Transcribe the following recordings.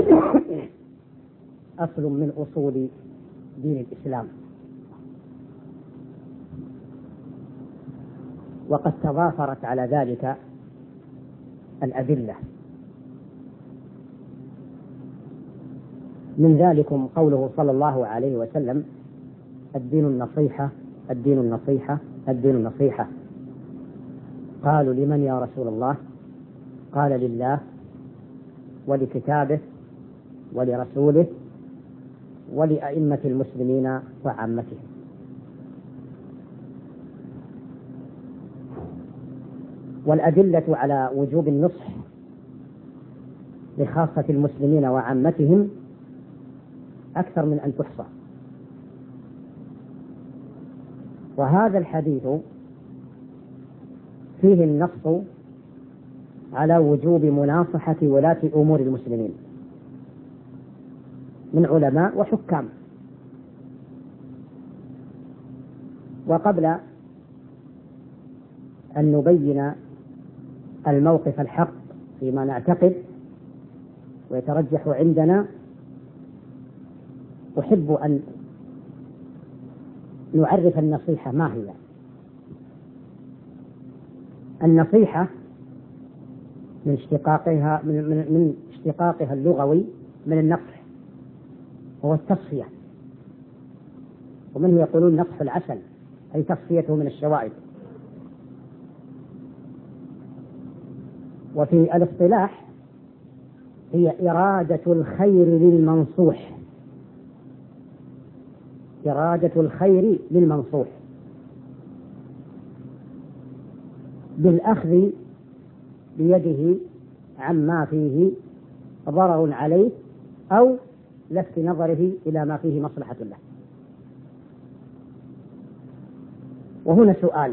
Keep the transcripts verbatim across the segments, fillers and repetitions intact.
أصل من أصول دين الإسلام، وقد تضافرت على ذلك الأدلة. من ذلكم قوله صلى الله عليه وسلم: الدين النصيحة، الدين النصيحة، الدين النصيحة. قالوا: لمن يا رسول الله؟ قال: لله ولكتابه ولرسوله ولأئمة المسلمين وعامتهم. والأدلة على وجوب النصح لخاصة المسلمين وعامتهم أكثر من أن تحصى. وهذا الحديث فيه النص على وجوب مناصحة ولاة أمور المسلمين من علماء وحكام. وقبل أن نبين الموقف الحق فيما نعتقد ويترجح عندنا، أحب أن نعرف النصيحة ما هي. النصيحة من اشتقاقها من, من, من اشتقاقها اللغوي من النصح، هو التصفية، ومنه يقولون نصح العسل، أي تصفيته من الشوائب. وفي الاصطلاح هي إرادة الخير للمنصوح، إرادة الخير للمنصوح بالأخذ بيده عما فيه ضرر عليه أو لفت نظره إلى ما فيه مصلحة له. وهنا سؤال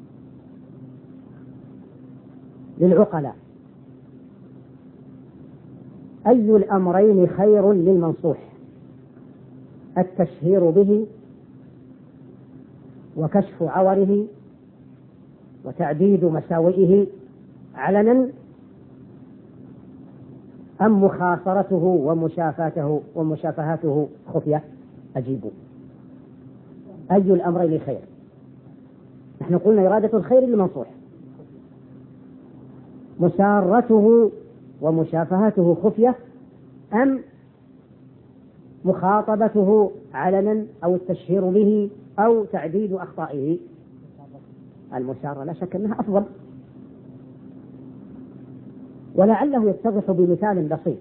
للعقلاء: أي الأمرين خير للمنصوح؟ التشهير به وكشف عوره وتعديد مساوئه علنا، أم مخاصرته ومشافاته ومشافهاته خفية؟ أجيبوا، أي الأمرين خير؟ نحن قلنا إرادة الخير للمنصوح، مسارته ومشافهته خفية أم مخاطبته علنا أو التشهير به أو تعديد أخطائه؟ المسارة لا شك أنها أفضل، ولعله يتضح بمثال بسيط.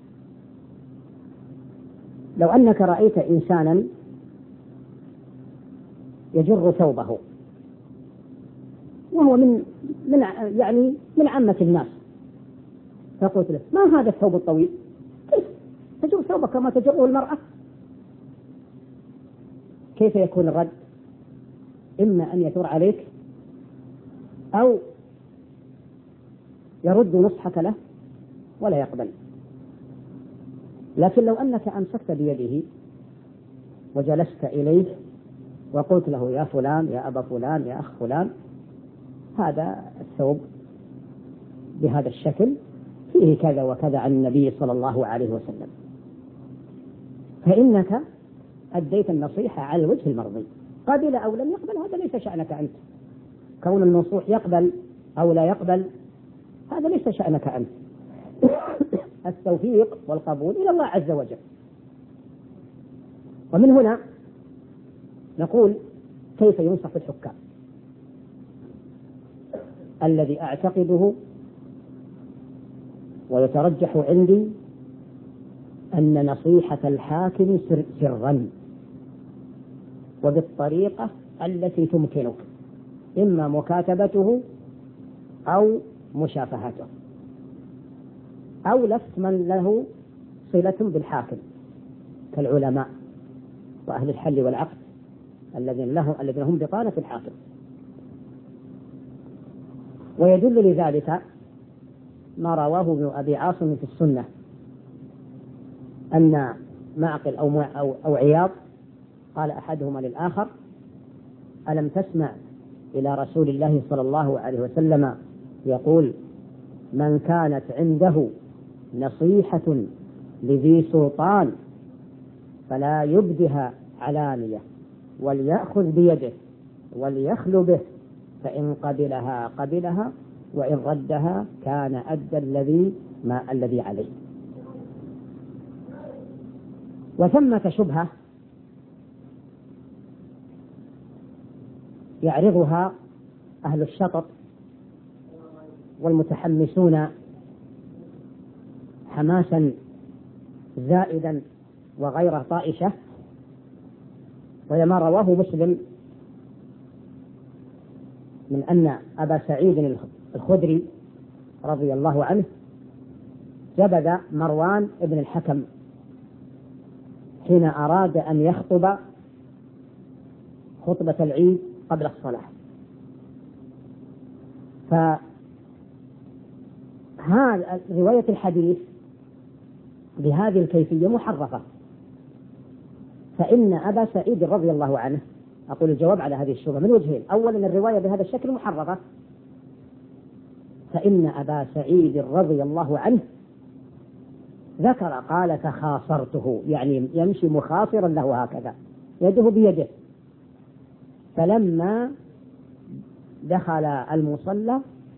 لو أنك رأيت إنسانا يجر ثوبه وهو من من يعني من عامة الناس، فقلت له: ما هذا الثوب الطويل؟ كيف تجر ثوبك كما تجره المرأة؟ كيف يكون الرد؟ إما أن يثور عليك أو يرد نصحك له ولا يقبل. لكن لو أنك أمسكت بيده وجلست إليه وقلت له: يا فلان، يا أبا فلان، يا أخ فلان، هذا الثوب بهذا الشكل فيه كذا وكذا عن النبي صلى الله عليه وسلم، فإنك أديت النصيحة على الوجه المرضي. قبل أو لم يقبل هذا ليس شأنك أنت، كون النصوح يقبل أو لا يقبل هذا ليس شأنك أنت. التوفيق والقبول إلى الله عز وجل. ومن هنا نقول: كيف ينصح الحكام؟ الذي أعتقده ويترجح عندي أن نصيحة الحاكم سر سرا وبالطريقة التي تمكنك، إما مكاتبته أو مشافهته أو لفت من له صلة بالحاكم كالعلماء وأهل الحل والعقد الذين لهم الذين هم بطانة الحاكم. ويدل لذلك ما رواه ابن أبي عاصم في السنة أن معقل أو, أو, أو عياض قال أحدهما للآخر: ألم تسمع إلى رسول الله صلى الله عليه وسلم يقول: من كانت عنده نصيحة لذي سلطان فلا يبدها علانية، وليأخذ بيده وليخلو به، فإن قبلها قبلها وإن ردها كان أدى الذي ما الذي عليه. وثمة شبهة يعرضها أهل الشطط والمتحمسون حماسا زائدا وغير طائشة، وهي ما رواه مسلم من أن أبا سعيد الخدري رضي الله عنه جبد مروان ابن الحكم حين أراد أن يخطب خطبة العيد قبل الصلاة. فهذا رواية الحديث بهذه الكيفية محرفة، فإن أبا سعيد رضي الله عنه، أقول الجواب على هذه الشبهة من وجهين: أولا الرواية بهذا الشكل محرفة، فإن أبا سعيد رضي الله عنه ذكر قال تخاصرته، يعني يمشي مخاصرا له هكذا يده بيده، فلما دخل المصلى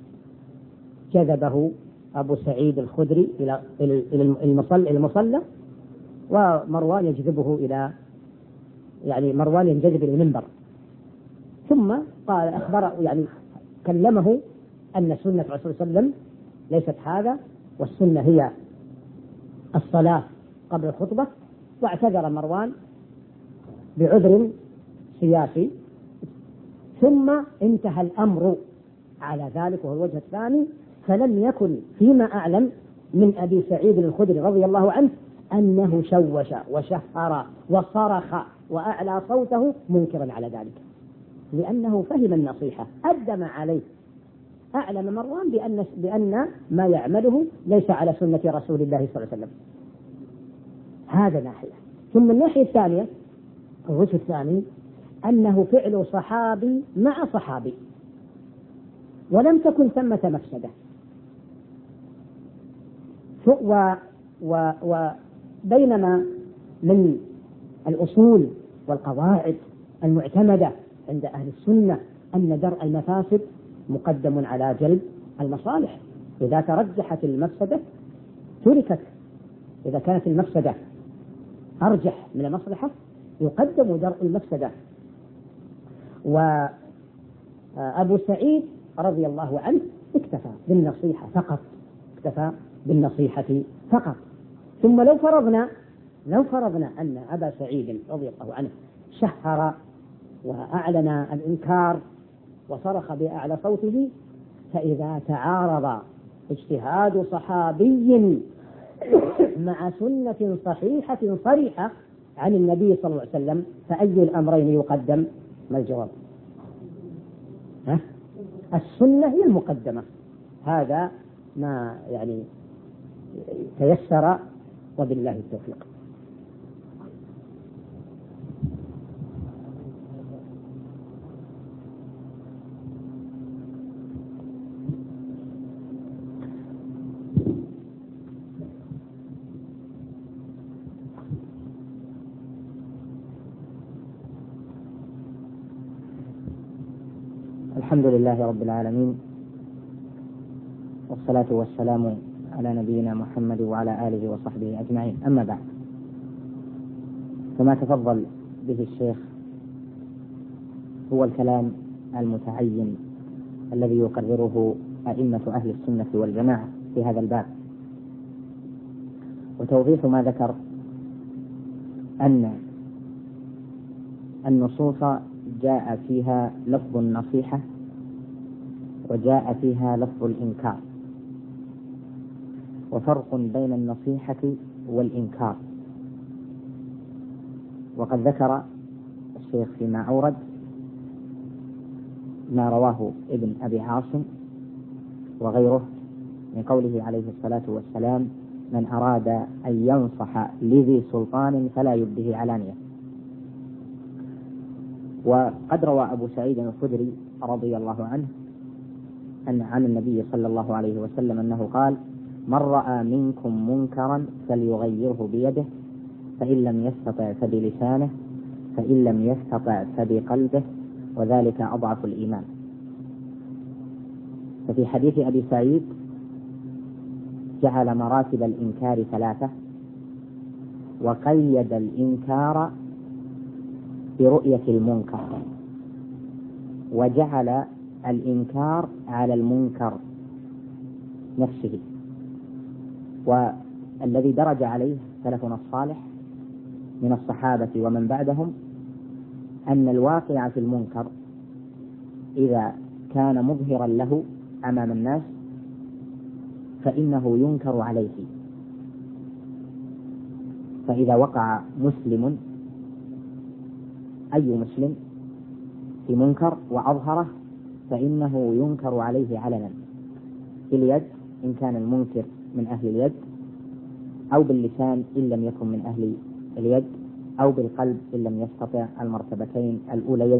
جذبه أبو سعيد الخدري إلى المصلى المصلى ومروان يجذبه إلى يعني مروان ينجذب إلى المنبر، ثم قال أخبر يعني كلمه أن سنة الرسول صلى الله عليه وسلم ليست هذا، والسنة هي الصلاة قبل الخطبة، واعتذر مروان بعذر سياسي، ثم انتهى الأمر على ذلك. وهو الوجه الثاني: فلم يكن فيما أعلم من أبي سعيد الخدري رضي الله عنه أنه شوش وشهر وصرخ وأعلى صوته منكرا على ذلك، لأنه فهم النصيحة، أدم عليه، أعلم مروان بأن بأن ما يعمله ليس على سنة رسول الله صلى الله عليه وسلم. هذا ناحية. ثم الناحية الثانية، الوجه الثاني، أنه فعل صحابي مع صحابي، ولم تكن ثمة مفسدة. و و وبينما من الأصول والقواعد المعتمدة عند أهل السنة أن درء المفاسد مقدم على جلب المصالح، إذا ترجحت المفسدة تركت، إذا كانت المفسدة أرجح من المصلحة يقدم درء المفسدة. وأبو سعيد رضي الله عنه اكتفى بالنصيحة فقط، اكتفى بالنصيحة فقط. ثم لو فرضنا لو فرضنا أن أبا سعيد رضي الله عنه شهر وأعلن الإنكار وصرخ بأعلى صوته، فإذا تعارض اجتهاد صحابي مع سنة صحيحة صريحة عن النبي صلى الله عليه وسلم فأي الأمرين يقدم؟ ما الجواب؟ ها؟ السنة هي المقدمة. هذا ما يعني تيسر، وبالله التوفيق. الحمد لله رب العالمين، والصلاة والسلام على نبينا محمد وعلى آله وصحبه أجمعين. أما بعد، فما تفضل به الشيخ هو الكلام المتعين الذي يقرره أئمة أهل السنة والجماعة في هذا الباب، وتوضيح ما ذكر أن النصوص جاء فيها لفظ النصيحة وجاء فيها لفظ الإنكار، وفرق بين النصيحة والإنكار. وقد ذكر الشيخ فيما أورد ما رواه ابن أبي عاصم وغيره من قوله عليه الصلاة والسلام: من أراد أن ينصح لذي سلطان فلا يبده علانية. وقد روى أبو سعيد الخدري رضي الله عنه أن عن النبي صلى الله عليه وسلم أنه قال: من رأى منكم منكرا فليغيره بيده، فإن لم يستطع فبلسانه، فإن لم يستطع فبقلبه، وذلك أضعف الإيمان. ففي حديث أبي سعيد جعل مراتب الإنكار ثلاثة، وقيد الإنكار برؤية المنكر، وجعل الإنكار على المنكر نفسه. والذي درج عليه سلفنا الصالح من الصحابة ومن بعدهم أن الواقع في المنكر إذا كان مظهرا له أمام الناس فإنه ينكر عليه. فإذا وقع مسلم، أي مسلم، في منكر وأظهره فإنه ينكر عليه علنا، باليد إن كان المنكر من أهل اليد، أو باللسان إن لم يكن من أهل اليد، أو بالقلب إن لم يستطع المرتبتين الأوليين.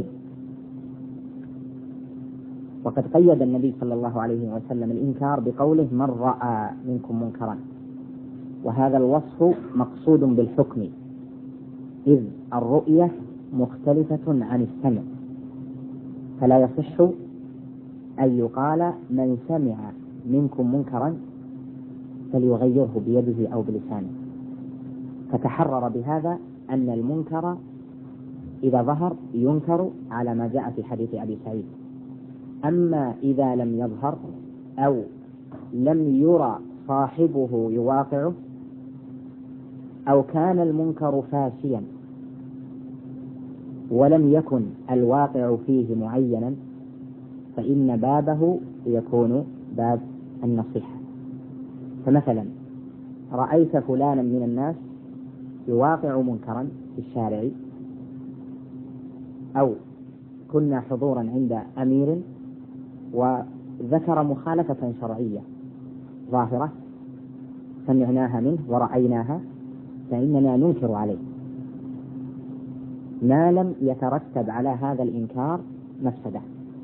وقد قيد النبي صلى الله عليه وسلم الإنكار بقوله من رأى منكم منكرا، وهذا الوصف مقصود بالحكم، إذ الرؤية مختلفة عن السمع، فلا يصح أن يقال من سمع منكم منكرا فليغيره بيده أو بلسانه. فتحرر بهذا أن المنكر إذا ظهر ينكر على ما جاء في حديث أبي سعيد. أما إذا لم يظهر أو لم يرى صاحبه يواقعه، أو كان المنكر فاشيا ولم يكن الواقع فيه معينا، فإن بابه يكون باب النصيحة. فمثلا رأيت فلانا من الناس يواقع منكرا في الشارع، أو كنا حضورا عند أمير وذكر مخالفة شرعية ظاهرة سمعناها منه ورأيناها، فإننا ننكر عليه ما لم يترتب على هذا الإنكار مفسدة.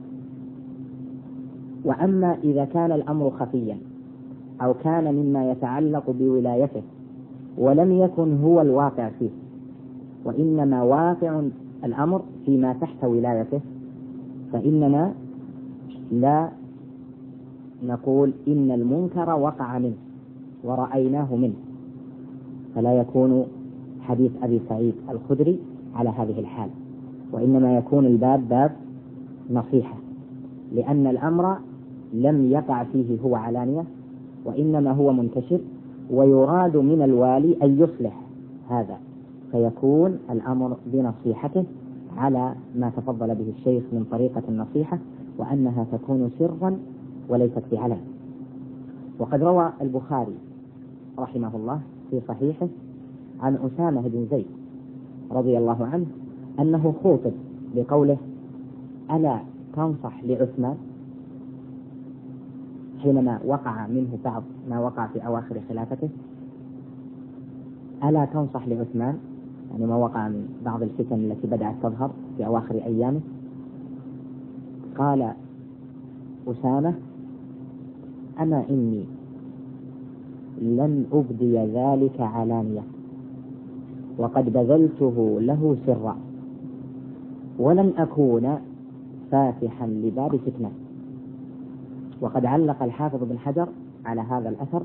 وأما إذا كان الأمر خفيا أو كان مما يتعلق بولايته ولم يكن هو الواقع فيه، وإنما واقع الأمر فيما تحت ولايته، فإننا لا نقول إن المنكر وقع منه ورأيناه منه، فلا يكون حديث أبي سعيد الخدري على هذه الحال، وإنما يكون الباب باب نصيحة، لأن الأمر لم يقع فيه هو علانية، وإنما هو منتشر، ويراد من الوالي أن يصلح هذا، فيكون الأمر بنصيحته على ما تفضل به الشيخ من طريقة النصيحة، وأنها تكون سرا وليست بعلن. وقد روى البخاري رحمه الله في صحيحه عن أسامة بن زيد رضي الله عنه أنه خوطب بقوله ألا تنصح لعثمان، حينما وقع منه بعض ما وقع في أواخر خلافته، ألا تنصح لعثمان، يعني ما وقع من بعض الفتن التي بدأت تظهر في أواخر أيامه. قال أسامة أما إني لن أبدي ذلك علانية، وقد بذلته له سرا، ولن أكون فاتحا لباب فتنة. وقد علق الحافظ بن حجر على هذا الأثر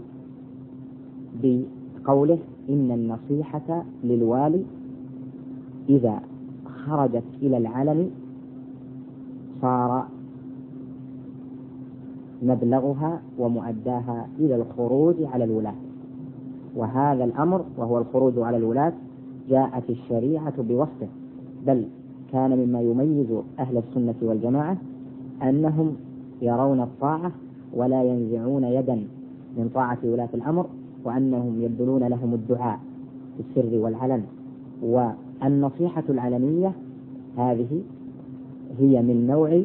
بقوله إن النصيحة للوالي إذا خرجت إلى العلن صار مبلغها ومؤداها إلى الخروج على الولاة، وهذا الأمر وهو الخروج على الولاة جاءت الشريعة بوصفه، بل كان مما يميز أهل السنة والجماعة أنهم يرون الطاعة ولا ينزعون يدا من طاعة ولاة الأمر، وأنهم يبذلون لهم الدعاء في السر والعلن. والنصيحة العلنية هذه هي من نوع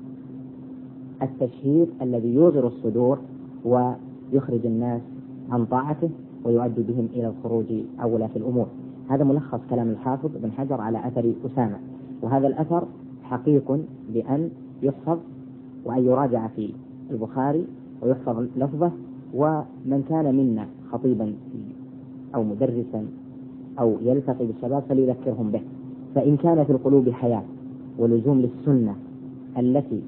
التشهير الذي يوغر الصدور ويخرج الناس عن طاعته ويؤدي بهم إلى الخروج أو ولاة الأمور. هذا ملخص كلام الحافظ بن حجر على أثر أسامة، وهذا الأثر حقيق بأن يحفظ وأن يراجع في البخاري ويحفظ لفظه ومن كان منا خطيبا أو مدرسا أو يلتقي بالشباب فليذكرهم به، فإن كان في القلوب حياة ولزوم للسنة التي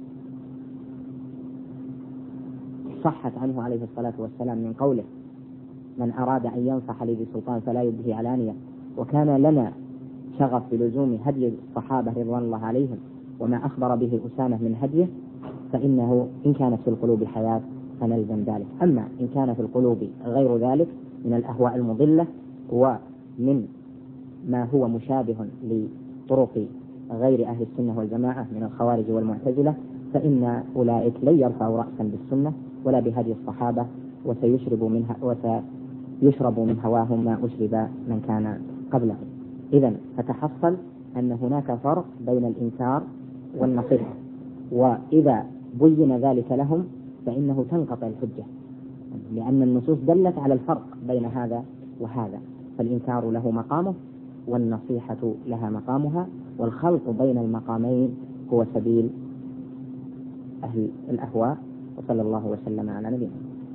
صحت عنه عليه الصلاة والسلام من قوله: من أراد أن ينصح لي بسلطان فلا يبدي علانية، وكان لنا شغف بلزوم هدي الصحابة رضوان الله عليهم وما أخبر به أسامة من هديه، فإنه إن كانت في القلوب حياة فنلزم ذلك. أما إن كان في القلوب غير ذلك من الأهواء المضلة ومن ما هو مشابه لطرق غير أهل السنة والجماعة من الخوارج والمعتزلة، فإن أولئك لن يرفعوا رأسا بالسنة ولا بهدي الصحابة، وسيشرب منها وسيشرب من هواهم ما أشرب من كان قبله. إذن فتحصل أن هناك فرق بين الإنكار والنصيحة، وإذا بين ذلك لهم فإنه تنقطع الحجة، لأن النصوص دلت على الفرق بين هذا وهذا، فالإنكار له مقامه والنصيحة لها مقامها، والخلط بين المقامين هو سبيل أهل الأهواء. وصلى الله وسلم على نبينا.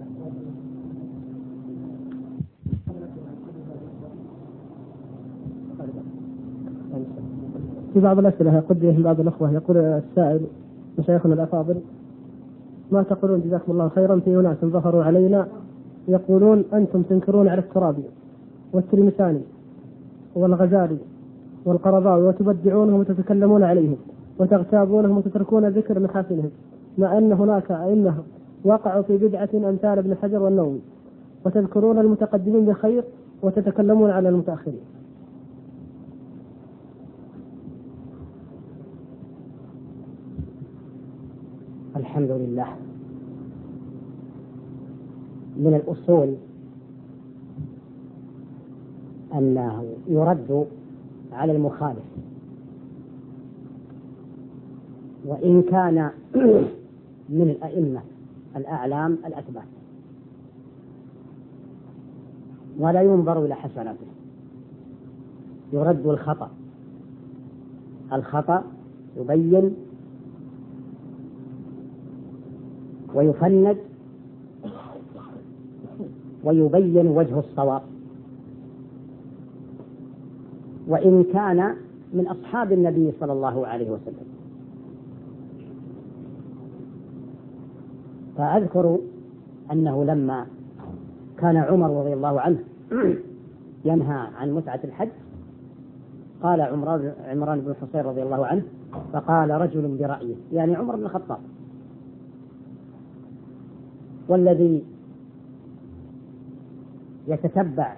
في بعض الأسئلة يقول من بعض الأخوة، يقول السائل: مشايخنا الأفاضل، ما تقولون جزاكم الله خيرا في أناس ظهروا علينا يقولون أنتم تنكرون على الترابي والتلمساني والغزالي والقرضاوي وتبدعونهم وتتكلمون عليهم وتغتابونهم وتتركون ذكر محاسنهم، مع أن هناك أئمة وقعوا في بدعة أمثال ابن حجر والنووي، وتذكرون المتقدمين بخير وتتكلمون على المتأخرين. الحمد لله. من الأصول أنه يرد على المخالف وإن كان من الأئمة الأعلام الأثبات، ولا ينظر إلى حسناته، يرد الخطأ. الخطأ يبين ويفند ويبين وجه الصواب، وإن كان من أصحاب النبي صلى الله عليه وسلم. فأذكر أنه لما كان عمر رضي الله عنه ينهى عن متعة الحج، قال عمران بن حصين رضي الله عنه: فقال رجل برأيه، يعني عمر بن الخطاب، والذي يتتبع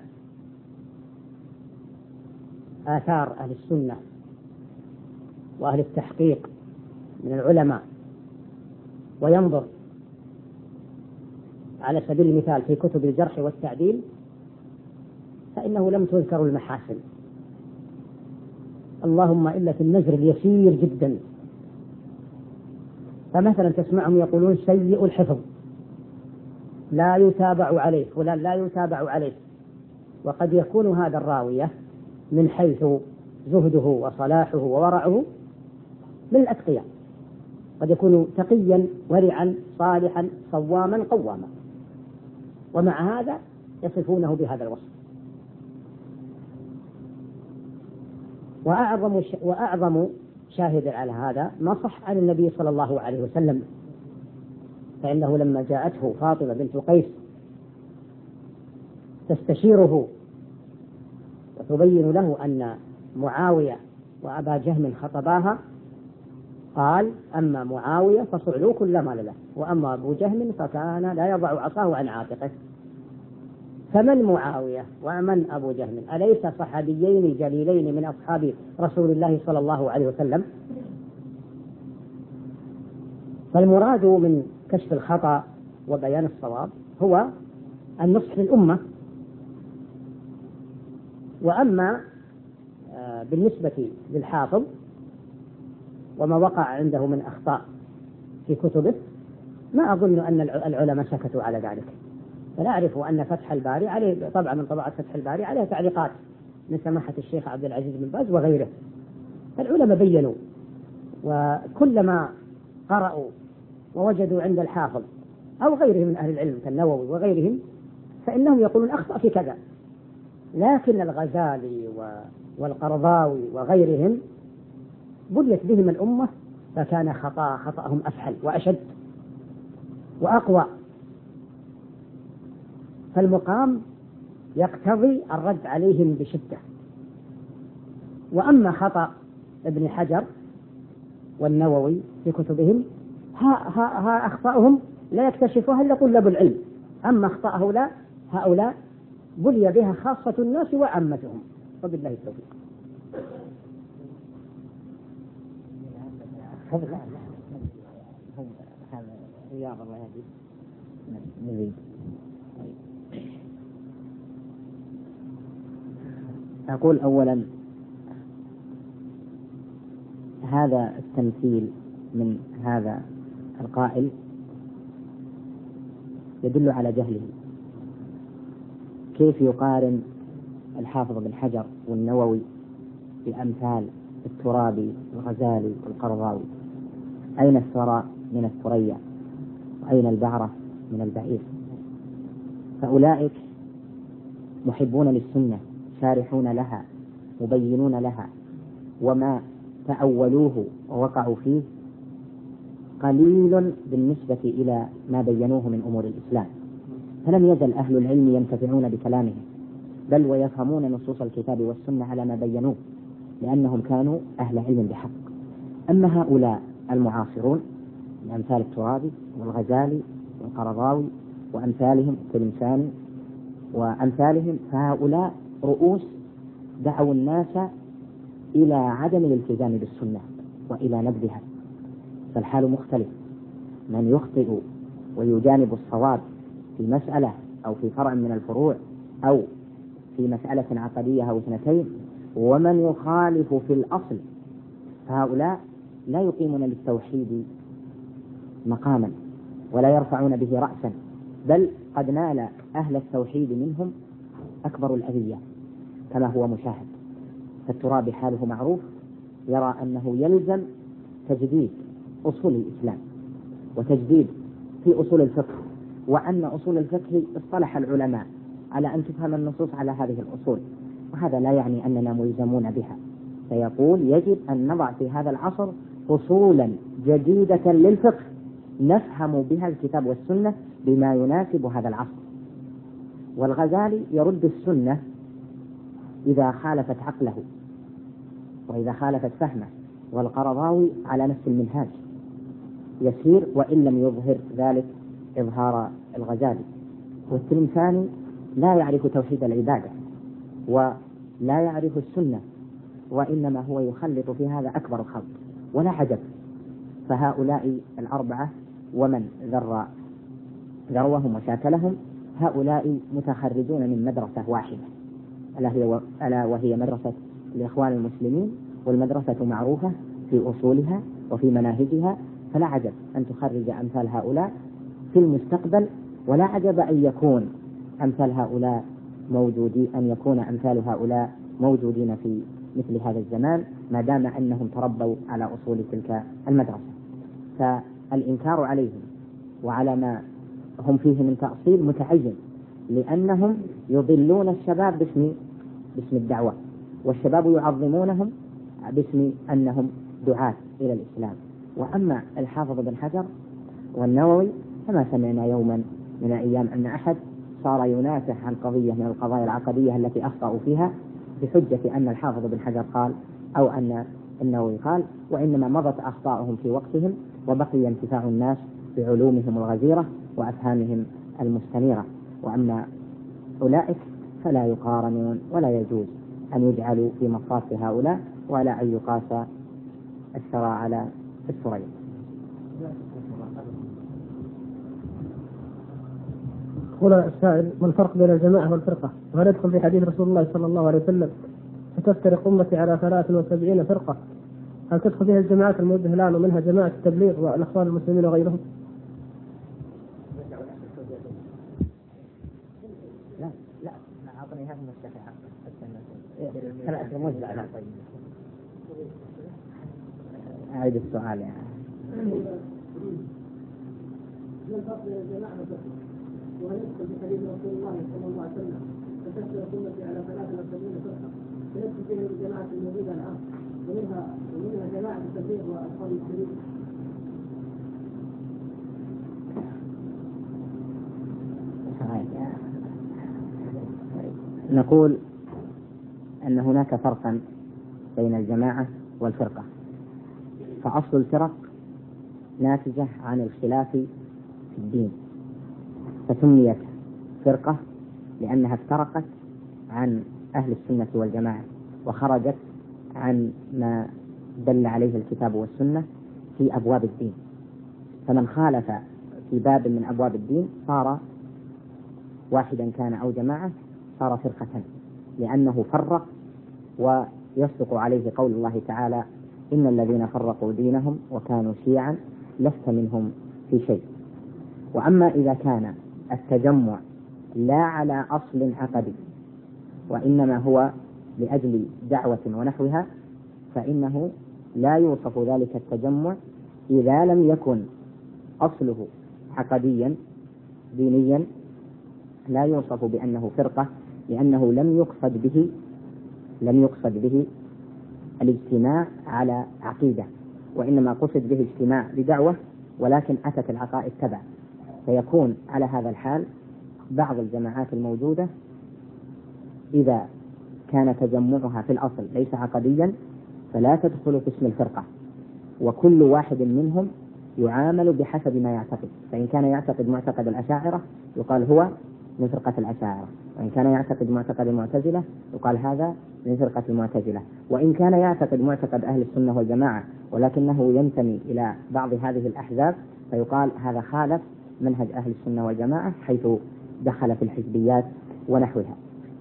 آثار أهل السنة وأهل التحقيق من العلماء وينظر على سبيل المثال في كتب الجرح والتعديل، فإنه لم تذكر المحاسن، اللهم إلا في النزر اليسير جدا. فمثلا تسمعهم يقولون: سيء الحفظ لا يتابع عليه، فلان لا يتابع عليه، وقد يكون هذا الراوية من حيث زهده وصلاحه وورعه من الأتقياء، قد يكون تقيا ورعا صالحا صواما قواما، ومع هذا يصفونه بهذا الوصف. وأعظم وأعظم شاهد على هذا ما صح عن النبي صلى الله عليه وسلم، فإنه لما جاءته فاطمة بنت قيس تستشيره وتبين له أن معاوية وأبا جهم خطباها، قال: أما معاوية فصعلوك لا مال له، وأما أبو جهم فكان لا يضع عصاه عن عاتقه. فمن معاوية ومن أبو جهم؟ أليس صحابيين جليلين من أصحاب رسول الله صلى الله عليه وسلم؟ فالمراد من كشف الخطأ وبيان الصواب هو النصح للأمة. وأما بالنسبة للحافظ وما وقع عنده من أخطاء في كتبه، ما أظن أن العلماء سكتوا على ذلك، فلا أعرف أن فتح الباري عليه، طبعا من طبعات فتح الباري عليه تعليقات من سماحة الشيخ عبد العزيز بن باز وغيره، فالعلماء بينوا، وكلما قرأوا ووجدوا عند الحافظ أو غيرهم من أهل العلم كالنووي وغيرهم، فإنهم يقولون أخطأ في كذا. لكن الغزالي والقرضاوي وغيرهم بليت بهم الأمة، فكان خطأ خطأهم أفحل وأشد وأقوى، فالمقام يقتضي الرد عليهم بشدة. وأما خطأ ابن حجر والنووي في كتبهم، ها, ها, ها أخطأهم لا يكتشفها إلا طلاب العلم، أما أخطاء هؤلاء هؤلاء بلي بها خاصة الناس وعامتهم، وبالله التوفيق. أقول أولا هذا التمثيل من هذا القائل يدل على جهله. كيف يقارن الحافظ بن حجر والنووي بأمثال الترابي والغزالي والقرضاوي؟ أين الثرى من الثريا وأين البعرة من البعير؟ فأولئك محبون للسنة، شارحون لها، مبينون لها، وما تأولوه ووقعوا فيه قليل بالنسبة إلى ما بينوه من أمور الإسلام. فلم يزل أهل العلم ينتفعون بكلامهم، بل ويفهمون نصوص الكتاب والسنة على ما بينوه، لأنهم كانوا أهل علم بحق. أما هؤلاء المعاصرون من أمثال الترابي والغزالي والقرضاوي وأمثالهم التلمساني وأمثالهم، فهؤلاء رؤوس دعوا الناس إلى عدم الالتزام بالسنة وإلى نبذها. فالحال مختلف، من يخطئ ويجانب الصواب في مسألة أو في فرع من الفروع أو في مسألة عقدية أو اثنتين، ومن يخالف في الأصل، فهؤلاء لا يقيمون للتوحيد مقاما ولا يرفعون به رأسا، بل قد نال أهل التوحيد منهم أكبر الأذية كما هو مشاهد. فالترابي حاله معروف، يرى أنه يلزم تجديد أصول الإسلام وتجديد في أصول الفقه، وأن أصول الفقه اصطلح العلماء على أن تفهم النصوص على هذه الأصول، وهذا لا يعني أننا ملزمون بها. فيقول يجب أن نضع في هذا العصر أصولا جديدة للفقه نفهم بها الكتاب والسنة بما يناسب هذا العصر. والغزالي يرد السنة إذا خالفت عقله وإذا خالفت فهمه، والقرضاوي على نفس المنهاج يسير وإن لم يظهر ذلك إظهار الغزالي. والتلمساني لا يعرف توحيد العبادة ولا يعرف السنة، وإنما هو يخلط في هذا أكبر الخلط، ولا عجب. فهؤلاء الأربعة ومن ذر ذروهم وشاكلهم هؤلاء متخرجون من مدرسة واحدة، ألا وهي مدرسة الإخوان المسلمين، والمدرسة معروفة في أصولها وفي مناهجها، فلا عجب أن تخرج أمثال هؤلاء في المستقبل، ولا عجب أن يكون أمثال هؤلاء موجودين أن يكون أمثال هؤلاء موجودين في مثل هذا الزمان، ما دام أنهم تربوا على أصول تلك المدرسة. فالإنكار عليهم وعلى ما هم فيه من تأصيل متعين، لأنهم يضلون الشباب باسم باسم الدعوة، والشباب يعظمونهم باسم أنهم دعاة إلى الإسلام. وأما الحافظ بن حجر والنووي فما سمعنا يوما من الأيام أن أحد صار ينافح عن قضية من القضايا العقدية التي أخطأوا فيها بحجة أن الحافظ بن حجر قال أو أن النووي قال، وإنما مضت أخطاؤهم في وقتهم وبقي انتفاع الناس بعلومهم الغزيرة وأفهامهم المستنيرة. وأما أولئك فلا يقارنون، ولا يجوز أن يجعلوا في مصاف هؤلاء، ولا أن يقاس الثرى على الثريا. يقول السائل: ما الفرق بين الجماعة والفرقة؟ وهل يدخل في حديث رسول الله صلى الله عليه وسلم ستفترق أمتي على ثلاث وسبعين فرقة؟ هل تدخل فيها الجماعات الموجهة الآن ومنها جماعة التبليغ والإخوان المسلمين وغيرهم؟ لا لا أعطني هذا المستحيل. أعيد السؤال يعني. ما الفرق بين الجماعة والفرقة؟ وهل يدخل في حديث رسول الله صلى الله عليه وسلم تكسر سنتي على ثلاثة وسبعين فرقة فيدخل فيها الجماعة الموجودة الآن ومنها ومنها جماعة التبليغ وأصحاب السبيل. نقول أن هناك فرقا بين الجماعة والفرقة، فأصل الفرق ناتجة عن الخلاف في الدين، فسميت فرقة لأنها افترقت عن أهل السنة والجماعة وخرجت عن ما دل عليه الكتاب والسنة في أبواب الدين، فمن خالف في باب من أبواب الدين صار واحدا كان أو جماعة صار فرقة، لأنه فرق، ويصدق عليه قول الله تعالى: إن الذين فرقوا دينهم وكانوا شيعا لست منهم في شيء. وأما إذا كان التجمع لا على أصل عقدي وإنما هو لأجل دعوة ونحوها، فإنه لا يوصف ذلك التجمع إذا لم يكن أصله عقديا دينيا، لا يوصف بأنه فرقة، لأنه لم يقصد به لم يقصد به الاجتماع على عقيدة، وإنما قصد به اجتماع لدعوة، ولكن أتت العقائد تبع، فيكون على هذا الحال بعض الجماعات الموجودة إذا كان تجمعها في الأصل ليس عقديا فلا تدخل في اسم الفرقة، وكل واحد منهم يعامل بحسب ما يعتقد، فإن كان يعتقد معتقد الأشاعرة يقال هو من فرقة الأشاعرة، وإن كان يعتقد معتقد المعتزلة يقال هذا من فرقة المعتزلة، وإن كان يعتقد معتقد أهل السنة والجماعة ولكنه ينتمي إلى بعض هذه الأحزاب فيقال هذا خالف منهج أهل السنة والجماعة حيث دخل في الحزبيات ونحوها.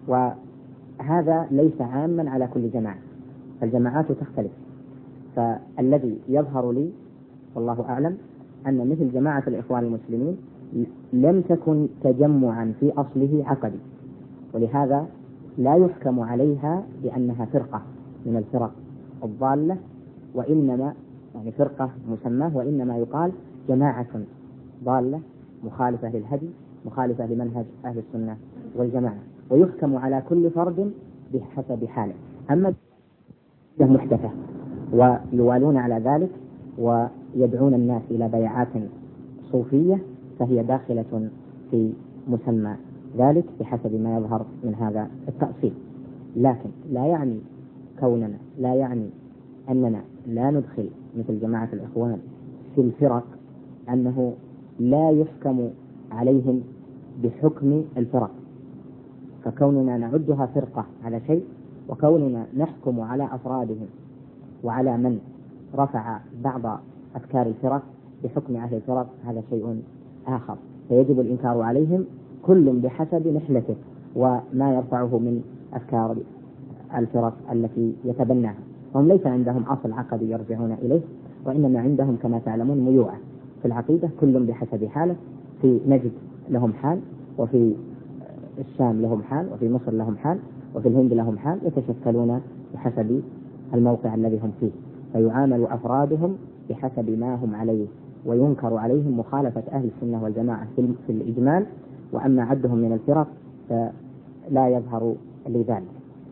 وهذا ليس عاما على كل جماعة، فالجماعات تختلف. فالذي يظهر لي والله أعلم أن مثل جماعة الإخوان المسلمين لم تكن تجمعا في أصله عقدي، ولهذا لا يحكم عليها بأنها فرقة من الفرق الضالة، وإنما يعني فرقة مسماه، وإنما يقال جماعة ضالة مخالفة للهدي مخالفة لمنهج أهل السنة والجماعة، ويحكم على كل فرد بحسب حاله. أما محدثة ويوالون على ذلك ويدعون الناس إلى بيعات صوفية فهي داخلة في مسمى ذلك بحسب ما يظهر من هذا التأصيل، لكن لا يعني كوننا لا يعني أننا لا ندخل مثل جماعة الإخوان في الفرق أنه لا يحكم عليهم بحكم الفرق، فكوننا نعدها فرقة على شيء، وكوننا نحكم على أفرادهم وعلى من رفع بعض أفكار الفرق بحكم أهل الفرق هذا شيء آخر، فيجب الإنكار عليهم كل بحسب نحلته وما يرفعه من أفكار الفرق التي يتبناها. هم ليس عندهم أصل عقدي يرجعون إليه، وإنما عندهم كما تعلمون ميوعة في العقيدة، كل بحسب حاله. في نجد لهم حال، وفي الشام لهم حال، وفي مصر لهم حال، وفي الهند لهم حال، يتشكلون بحسب الموقع الذي هم فيه، فيعامل أفرادهم بحسب ما هم عليه، وينكر عليهم مخالفة أهل السنة والجماعة في الإجمال، وأما عدهم من الفرق فلا يظهر لذلك.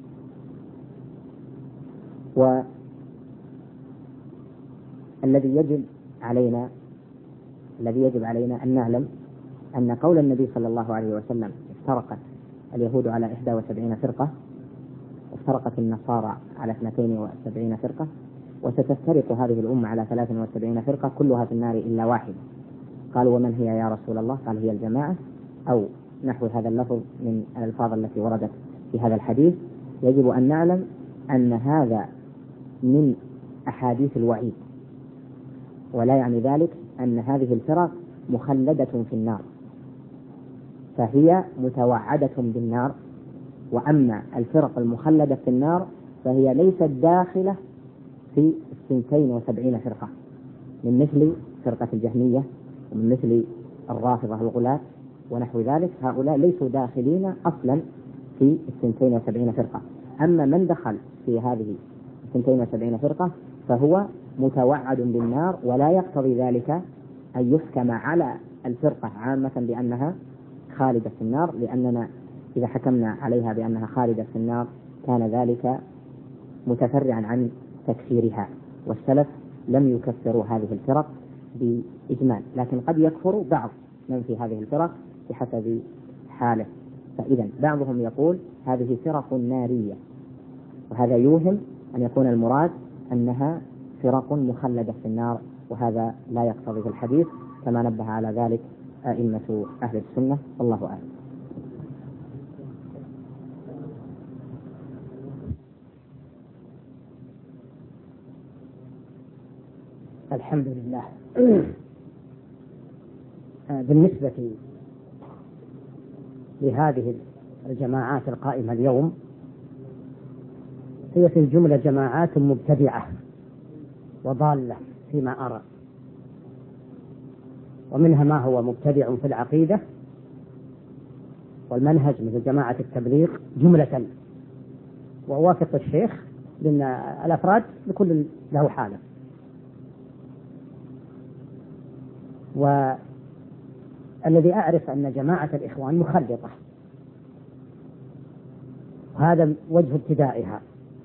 والذي يجب علينا الذي يجب علينا أن نعلم أن قول النبي صلى الله عليه وسلم افترقت اليهود على إحدى وسبعين فرقة، وافترقت النصارى على اثنتين وسبعين فرقة، وستفترق هذه الأمة على ثلاث وسبعين فرقة كلها في النار إلا واحدة. قالوا ومن هي يا رسول الله؟ قال هي الجماعة، أو نحو هذا اللفظ من الألفاظ التي وردت في هذا الحديث. يجب أن نعلم أن هذا من أحاديث الوعيد، ولا يعني ذلك أن هذه الفرق مخلدة في النار، فهي متوعدة بالنار. وأما الفرق المخلدة في النار فهي ليست داخلة في اثنتين وسبعين فرقة، من مثل فرقة الجهمية ومن مثل الرافضة الغلاة ونحو ذلك، هؤلاء ليسوا داخلين أصلا في اثنتين وسبعين فرقة. أما من دخل في هذه اثنتين وسبعين فرقة فهو متوعد بالنار، ولا يقتضي ذلك أن يحكم على الفرقة عامة بأنها خالدة في النار، لأننا إذا حكمنا عليها بأنها خالدة في النار كان ذلك متفرعا عن تكفيرها، والسلف لم يكفروا هذه الفرق بإجمال، لكن قد يكفر بعض من في هذه الفرق بحسب حاله. فإذا بعضهم يقول هذه فرق نارية، وهذا يوهم أن يكون المراد أنها فرق مخلدة في النار، وهذا لا يقتضيه الحديث كما نبه على ذلك أئمة أهل السنة، والله أعلم. الحمد لله. بالنسبة لهذه الجماعات القائمة اليوم، هي في الجملة جماعات مبتدعة وضالة فيما أرى، ومنها ما هو مبتدع في العقيدة والمنهج مثل جماعة التبليغ جملة، ووافق الشيخ لأن الأفراد لكل له حالة. والذي أعرف أن جماعة الإخوان مخلطة، هذا وجه ابتدائها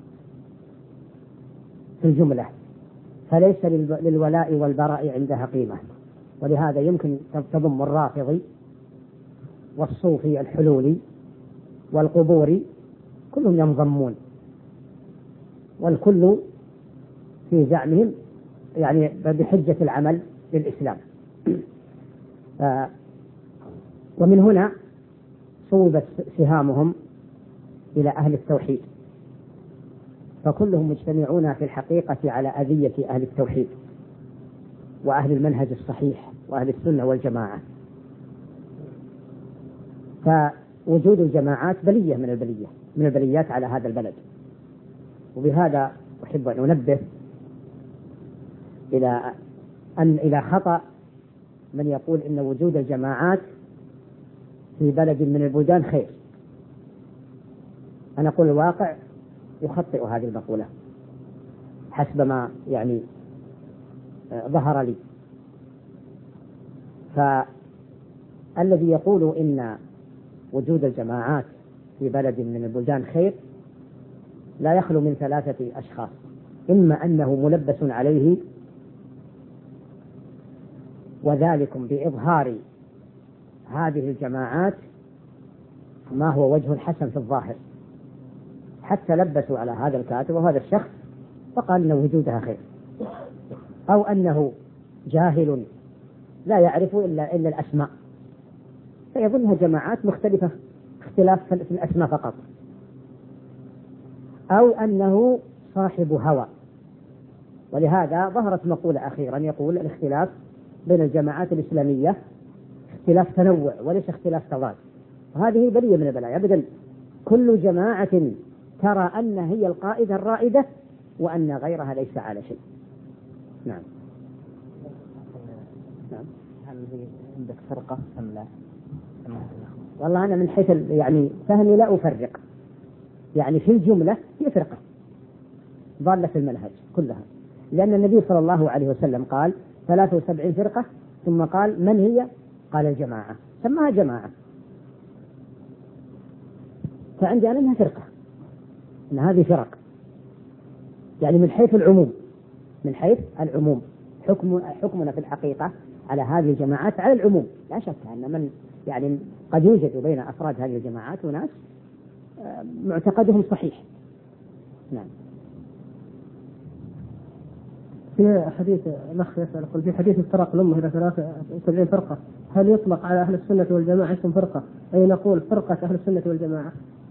في الجملة، فليس للولاء والبراء عندها قيمة، ولهذا يمكن تضم الرافضي والصوفي الحلولي والقبوري، كلهم ينضمون، والكل في زعمهم يعني بحجة العمل للإسلام. ومن هنا صوبت سهامهم إلى أهل التوحيد، فكلهم مجتمعون في الحقيقة على أذية أهل التوحيد وأهل المنهج الصحيح وأهل السنة والجماعة. فوجود الجماعات بلية من البلية من البليات على هذا البلد. وبهذا أحب أن أنبه إلى أن إلى خطأ من يقول إن وجود الجماعات في بلد من البلدان خير. أنا أقول الواقع يخطئ هذه المقولة حسب ما يعني ظهر لي. فالذي يقول إن وجود الجماعات في بلد من البلدان خير لا يخلو من ثلاثة أشخاص: إما أنه ملبس عليه، وذلكم بإظهار هذه الجماعات ما هو وجه حسن في الظاهر، حتى لبسوا على هذا الكاتب وهذا الشخص فقال إن وجودها خير، أو أنه جاهل لا يعرف إلا إلا الأسماء فيظنها جماعات مختلفة اختلاف في الأسماء فقط، أو أنه صاحب هوى. ولهذا ظهرت مقولة أخيرا يقول الاختلاف بين الجماعات الإسلامية اختلاف تنوع وليس اختلاف تضاد، وهذه بلية من البلايا. أبدا كل جماعة ترى أن هي القائدة الرائدة وأن غيرها ليس على شيء. نعم. نعم. هل عندك فرقة أم لا؟ والله أنا من حيث يعني فهمي لا أفرق، يعني في الجملة هي فرقة ضالة في المنهج كلها، لأن النبي صلى الله عليه وسلم قال ثلاثة وسبعين فرقة، ثم قال من هي؟ قال الجماعة، سماها جماعة. فعندي أنا أنها فرقة، أن هذه فرق يعني من حيث العموم، من حيث العموم حكم حكمنا في الحقيقة على هذه الجماعات على العموم. لا شك أن من يعني قد يوجد بين أفراد هذه الجماعات وناس معتقدهم صحيح. نعم. في حديث الأخ يسأل يقول في حديث افترق الأمة إلى ثلاثة وسبعين فرقة، هل يطلق على أهل السنة والجماعة اسم فرقة، أي نقول فرقة أهل السنة والجماعة؟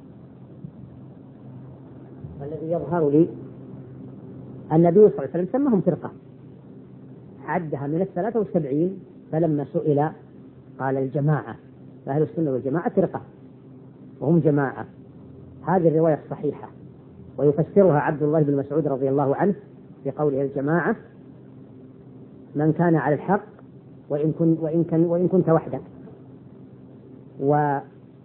الذي يظهر لي النبي صلى الله عليه وسلم سمهم فرقة، عدها من الثلاثة والسبعين، فلما سئل قال الجماعة، فأهل السنة والجماعة فرقة وهم جماعة. هذه الرواية الصحيحة، ويفسرها عبد الله بن مسعود رضي الله عنه بقوله الجماعة من كان على الحق وإن, كن وإن, كن وإن كنت وحدك. و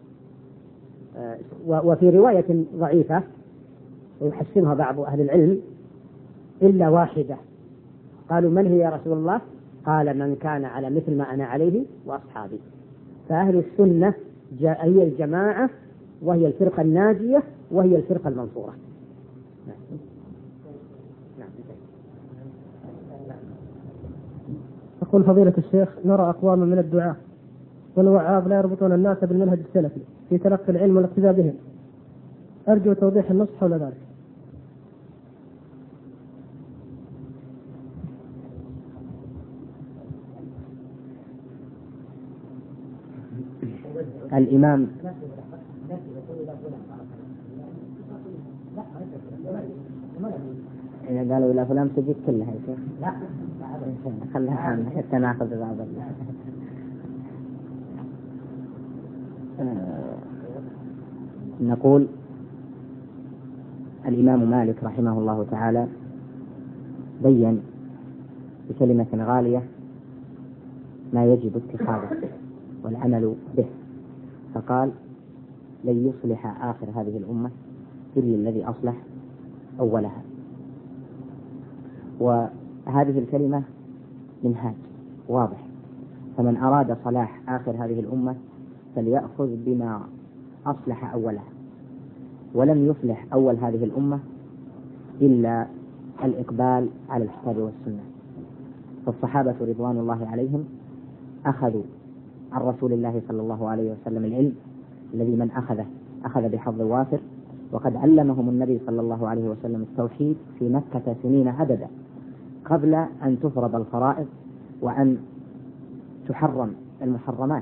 وفي رواية ضعيفة ويحسنها بعض أهل العلم إلا واحدة، قالوا من هي يا رسول الله؟ قال من كان على مثل ما أنا عليه وأصحابي. فأهل السنة هي الجماعة، وهي الفرقة الناجية، وهي الفرقة المنصورة. يقول فضيلة الشيخ: نرى أقواما من الدعاة والوعاظ لا يربطون الناس بالمنهج السلفي في تلقي العلم والاقتداء بهم، أرجو توضيح النص حول ذلك. الإمام إذا قالوا إلى فلان تجيب كلها يا شيخ. لا خلها حامل حتى نأخذ بعض. نقول الإمام مالك رحمه الله تعالى بين بكلمة غالية ما يجب اتخاذه والعمل به، فقال: لن يصلح آخر هذه الأمة إلا الذي أصلح أولها. وهذه الكلمة منهاج واضح، فمن أراد صلاح آخر هذه الأمة فليأخذ بما أصلح أولها، ولم يصلح أول هذه الأمة إلا الإقبال على الكتاب والسنة. فالصحابة رضوان الله عليهم أخذوا عن رسول الله صلى الله عليه وسلم العلم الذي من أخذه أخذ بحظ وافر، وقد علمهم النبي صلى الله عليه وسلم التوحيد في مكة سنين عددا قبل أن تفرض الفرائض وأن تحرم المحرمات،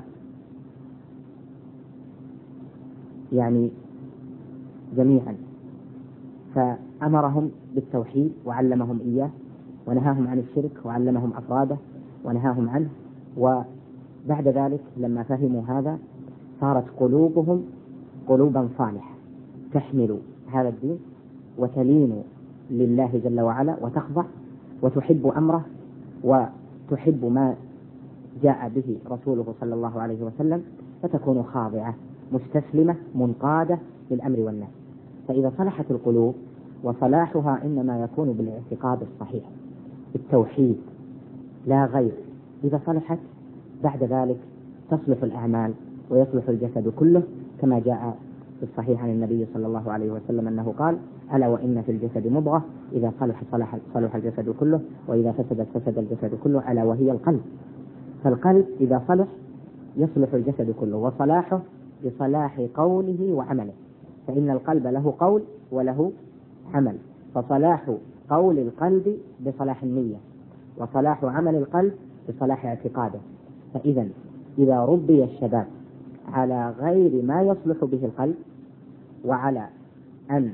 يعني جميعا. فأمرهم بالتوحيد وعلمهم إياه، ونهاهم عن الشرك وعلمهم أفراده ونهاهم عنه. وبعد ذلك لما فهموا هذا صارت قلوبهم قلوبا صالحة تحمل هذا الدين وتلين لله جل وعلا وتخضع وتحب أمره وتحب ما جاء به رسوله صلى الله عليه وسلم، فتكون خاضعة مستسلمة منقادة للأمر والنهي. فإذا صلحت القلوب، وصلاحها إنما يكون بالاعتقاد الصحيح بالتوحيد لا غير، إذا صلحت بعد ذلك تصلح الأعمال ويصلح الجسد كله، كما جاء في الصحيح عن النبي صلى الله عليه وسلم أنه قال: ألا وإن في الجسد مضغة إذا صلح صلح, صلح الجسد كله، وإذا فسدت فسد الجسد كله، ألا وهي القلب. فالقلب إذا صلح يصلح الجسد كله، وصلاحه بصلاح قوله وعمله، فإن القلب له قول وله عمل، فصلاح قول القلب بصلاح النية، وصلاح عمل القلب بصلاح اعتقاده. فإذا إذا ربي الشباب على غير ما يصلح به القلب، وعلى أن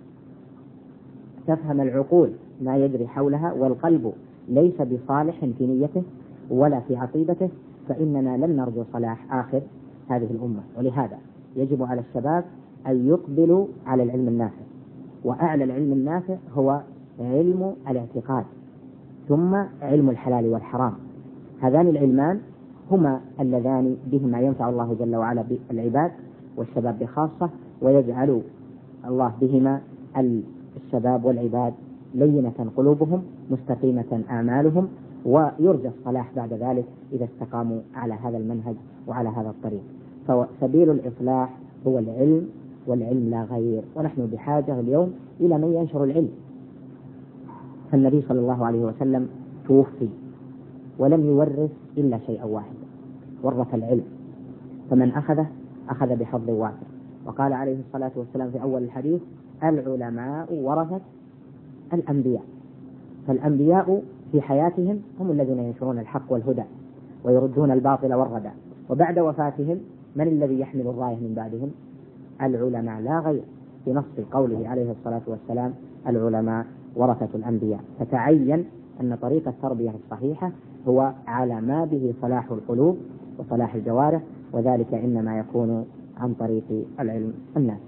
تفهم العقول ما يجري حولها، والقلب ليس بصالح في نيته ولا في عقيدته، فإننا لن نرجو صلاح آخر هذه الأمة. ولهذا يجب على الشباب أن يقبلوا على العلم النافع، وأعلى العلم النافع هو علم الاعتقاد، ثم علم الحلال والحرام. هذان العلمان هما اللذان بهما ينفع الله جل وعلا بالعباد والشباب بخاصة، ويجعل الله بهما الشباب والعباد لينة قلوبهم مستقيمة أعمالهم، ويرجى الصلاح بعد ذلك إذا استقاموا على هذا المنهج وعلى هذا الطريق. فسبيل الإصلاح هو العلم، والعلم لا غير. ونحن بحاجة اليوم إلى من ينشر العلم. فالنبي صلى الله عليه وسلم توفي ولم يورث إلا شيئا واحدا، ورث العلم، فمن أخذه أخذ بحظ وافر. وقال عليه الصلاة والسلام في أول الحديث: العلماء ورثة الأنبياء. فالأنبياء في حياتهم هم الذين ينشرون الحق والهدى ويردون الباطل والردى، وبعد وفاتهم من الذي يحمل الراية من بعدهم؟ العلماء لا غير، في نص قوله عليه الصلاة والسلام: العلماء ورثة الأنبياء. فتعين أن طريق التربية الصحيحة هو على ما به صلاح القلوب وصلاح الجوارح، وذلك إنما يكون عن طريق العلم النافع.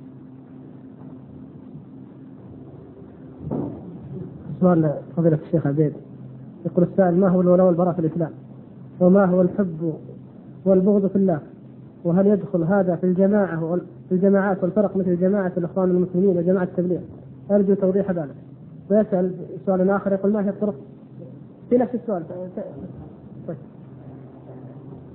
سؤال فضيلة الشيخ عبيد، يقول السائل: ما هو الولاء والبراء في الإسلام؟ وما هو الحب والبغض في الله؟ وهل يدخل هذا في الجماعة في الجماعات والفرق مثل جماعة الإخوان المسلمين وجماعة التبليغ؟ أرجو توضيح ذلك. ويسأل سؤال آخر يقول: ما هي الطرق في نفس السؤال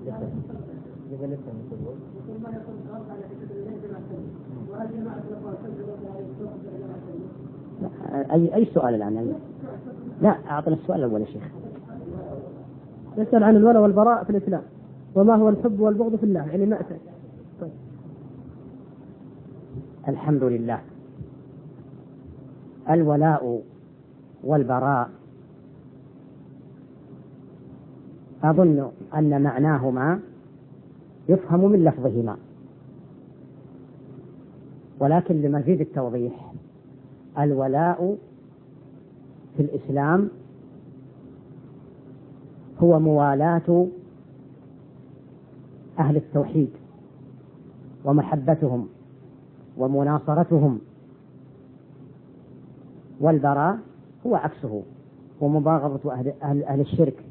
أي أي سؤال الآن؟ لا أعطنا السؤال الأول يا شيخ. يسأل عن الولاء والبراء في الإسلام، وما هو الحب والبغض في الله، يعني مأتى. طيب. الحمد لله. الولاء والبراء أظن أن معناهما يفهم من لفظهما، ولكن لمزيد التوضيح، الولاء في الإسلام هو موالاة أهل التوحيد ومحبتهم ومناصرتهم، والبراء هو عكسه، ومباغضة أهل, أهل, أهل الشرك.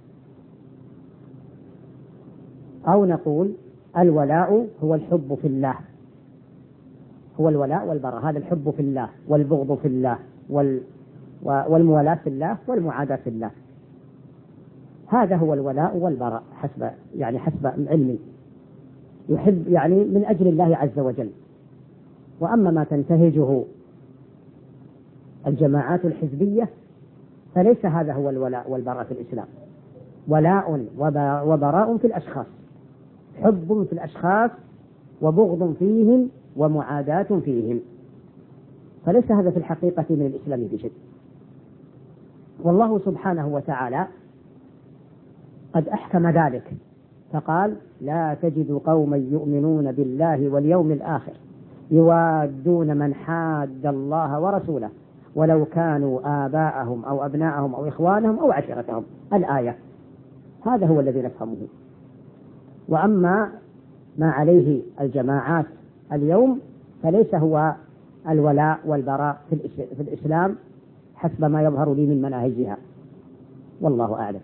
أو نقول الولاء هو الحب في الله، هو الولاء والبراء، هذا الحب في الله والبغض في الله وال والموالاة في الله والمعاداة في الله، هذا هو الولاء والبراء حسب يعني حسب علمي، يحب يعني من أجل الله عز وجل. وأما ما تنتهجه الجماعات الحزبية فليس هذا هو الولاء والبراء في الإسلام. ولاء وبراء في الأشخاص، حب في الأشخاص وبغض فيهم ومعاداة فيهم، فليس هذا في الحقيقة من الإسلام بشيء. والله سبحانه وتعالى قد أحكم ذلك فقال: لا تجد قوما يؤمنون بالله واليوم الآخر يوادون من حاد الله ورسوله ولو كانوا آباءهم أو أبناءهم أو إخوانهم أو عشيرتهم، الآية. هذا هو الذي نفهمه. وأما ما عليه الجماعات اليوم فليس هو الولاء والبراء في الإسلام حسب ما يظهر لي من مناهجها، والله أعلم.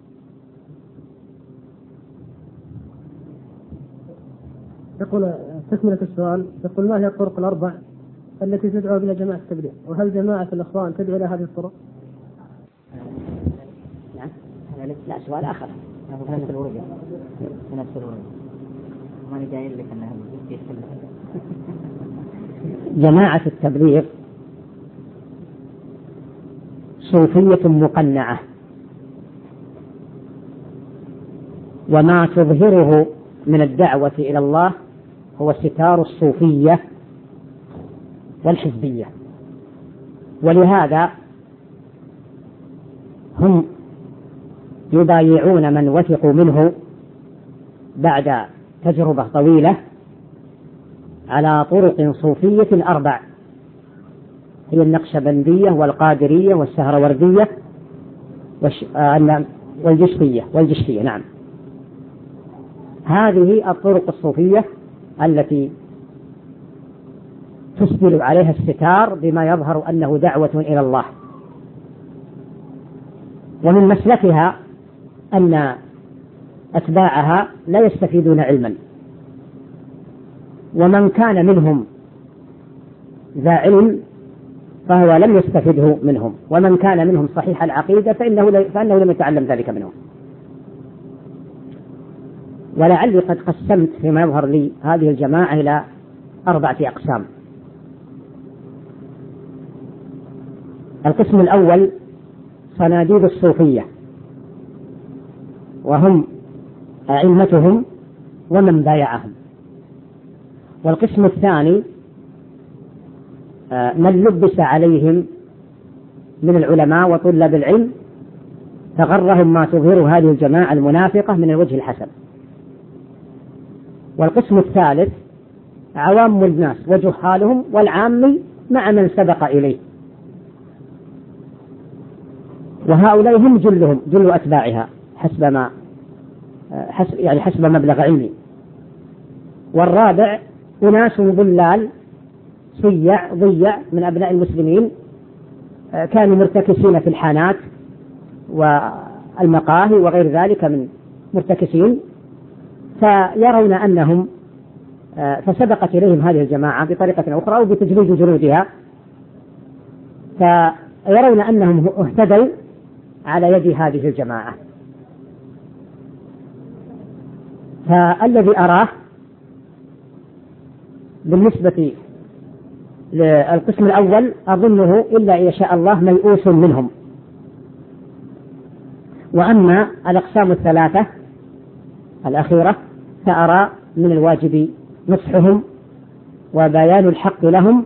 يقول تكملة السؤال، يقول: ما هي الطرق الأربع التي تدعو بها جماعة التبليغ؟ وهل جماعة الإخوان تدعو إلى هذه الطرق؟ نعم. لا سؤال آخر. نفس الورقة نفس الورقة ما جاي لك أنها جماعة التبليغ صوفية مقنعة، وما تظهره من الدعوة إلى الله هو ستار الصوفية والحزبية، ولهذا هم يبايعون من وثقوا منه بعد تجربة طويلة على طرق صوفية أربع، هي النقشبندية والقادرية والسهروردية والجشتية والجشتية نعم. هذه الطرق الصوفية التي تسدل عليها الستار بما يظهر أنه دعوة إلى الله. ومن مسلكها أن أتباعها لا يستفيدون علما، ومن كان منهم ذا علم فهو لم يستفده منهم، ومن كان منهم صحيح العقيدة فإنه, فإنه لم يتعلم ذلك منهم. ولعلي قد قسمت فيما يظهر لي هذه الجماعة إلى أربعة أقسام. القسم الأول صناديد الصوفية، وهم أئمتهم ومن بايعهم. والقسم الثاني من لبس عليهم من العلماء وطلاب العلم فغرهم ما تظهره هذه الجماعة المنافقة من الوجه الحسن. والقسم الثالث عوام الناس وجهالهم والعامي مع من سبق إليه، وهؤلاء هم جلهم جل أتباعها حسب ما حسب يعني حسب مبلغ علمي. والرابع أناس ضلال صيع ضيع من أبناء المسلمين كانوا مرتكسين في الحانات والمقاهي وغير ذلك من مرتكسين، فيرون أنهم فسبقت إليهم هذه الجماعة بطريقة أخرى أو بتجريد جنودها، فيرون أنهم اهتدوا على يد هذه الجماعة. فالذي أراه بالنسبة للقسم الأول أظنه إلا إن شاء الله ميؤوس منهم. وأما الأقسام الثلاثة الأخيرة فأرى من الواجب نصحهم وبيان الحق لهم،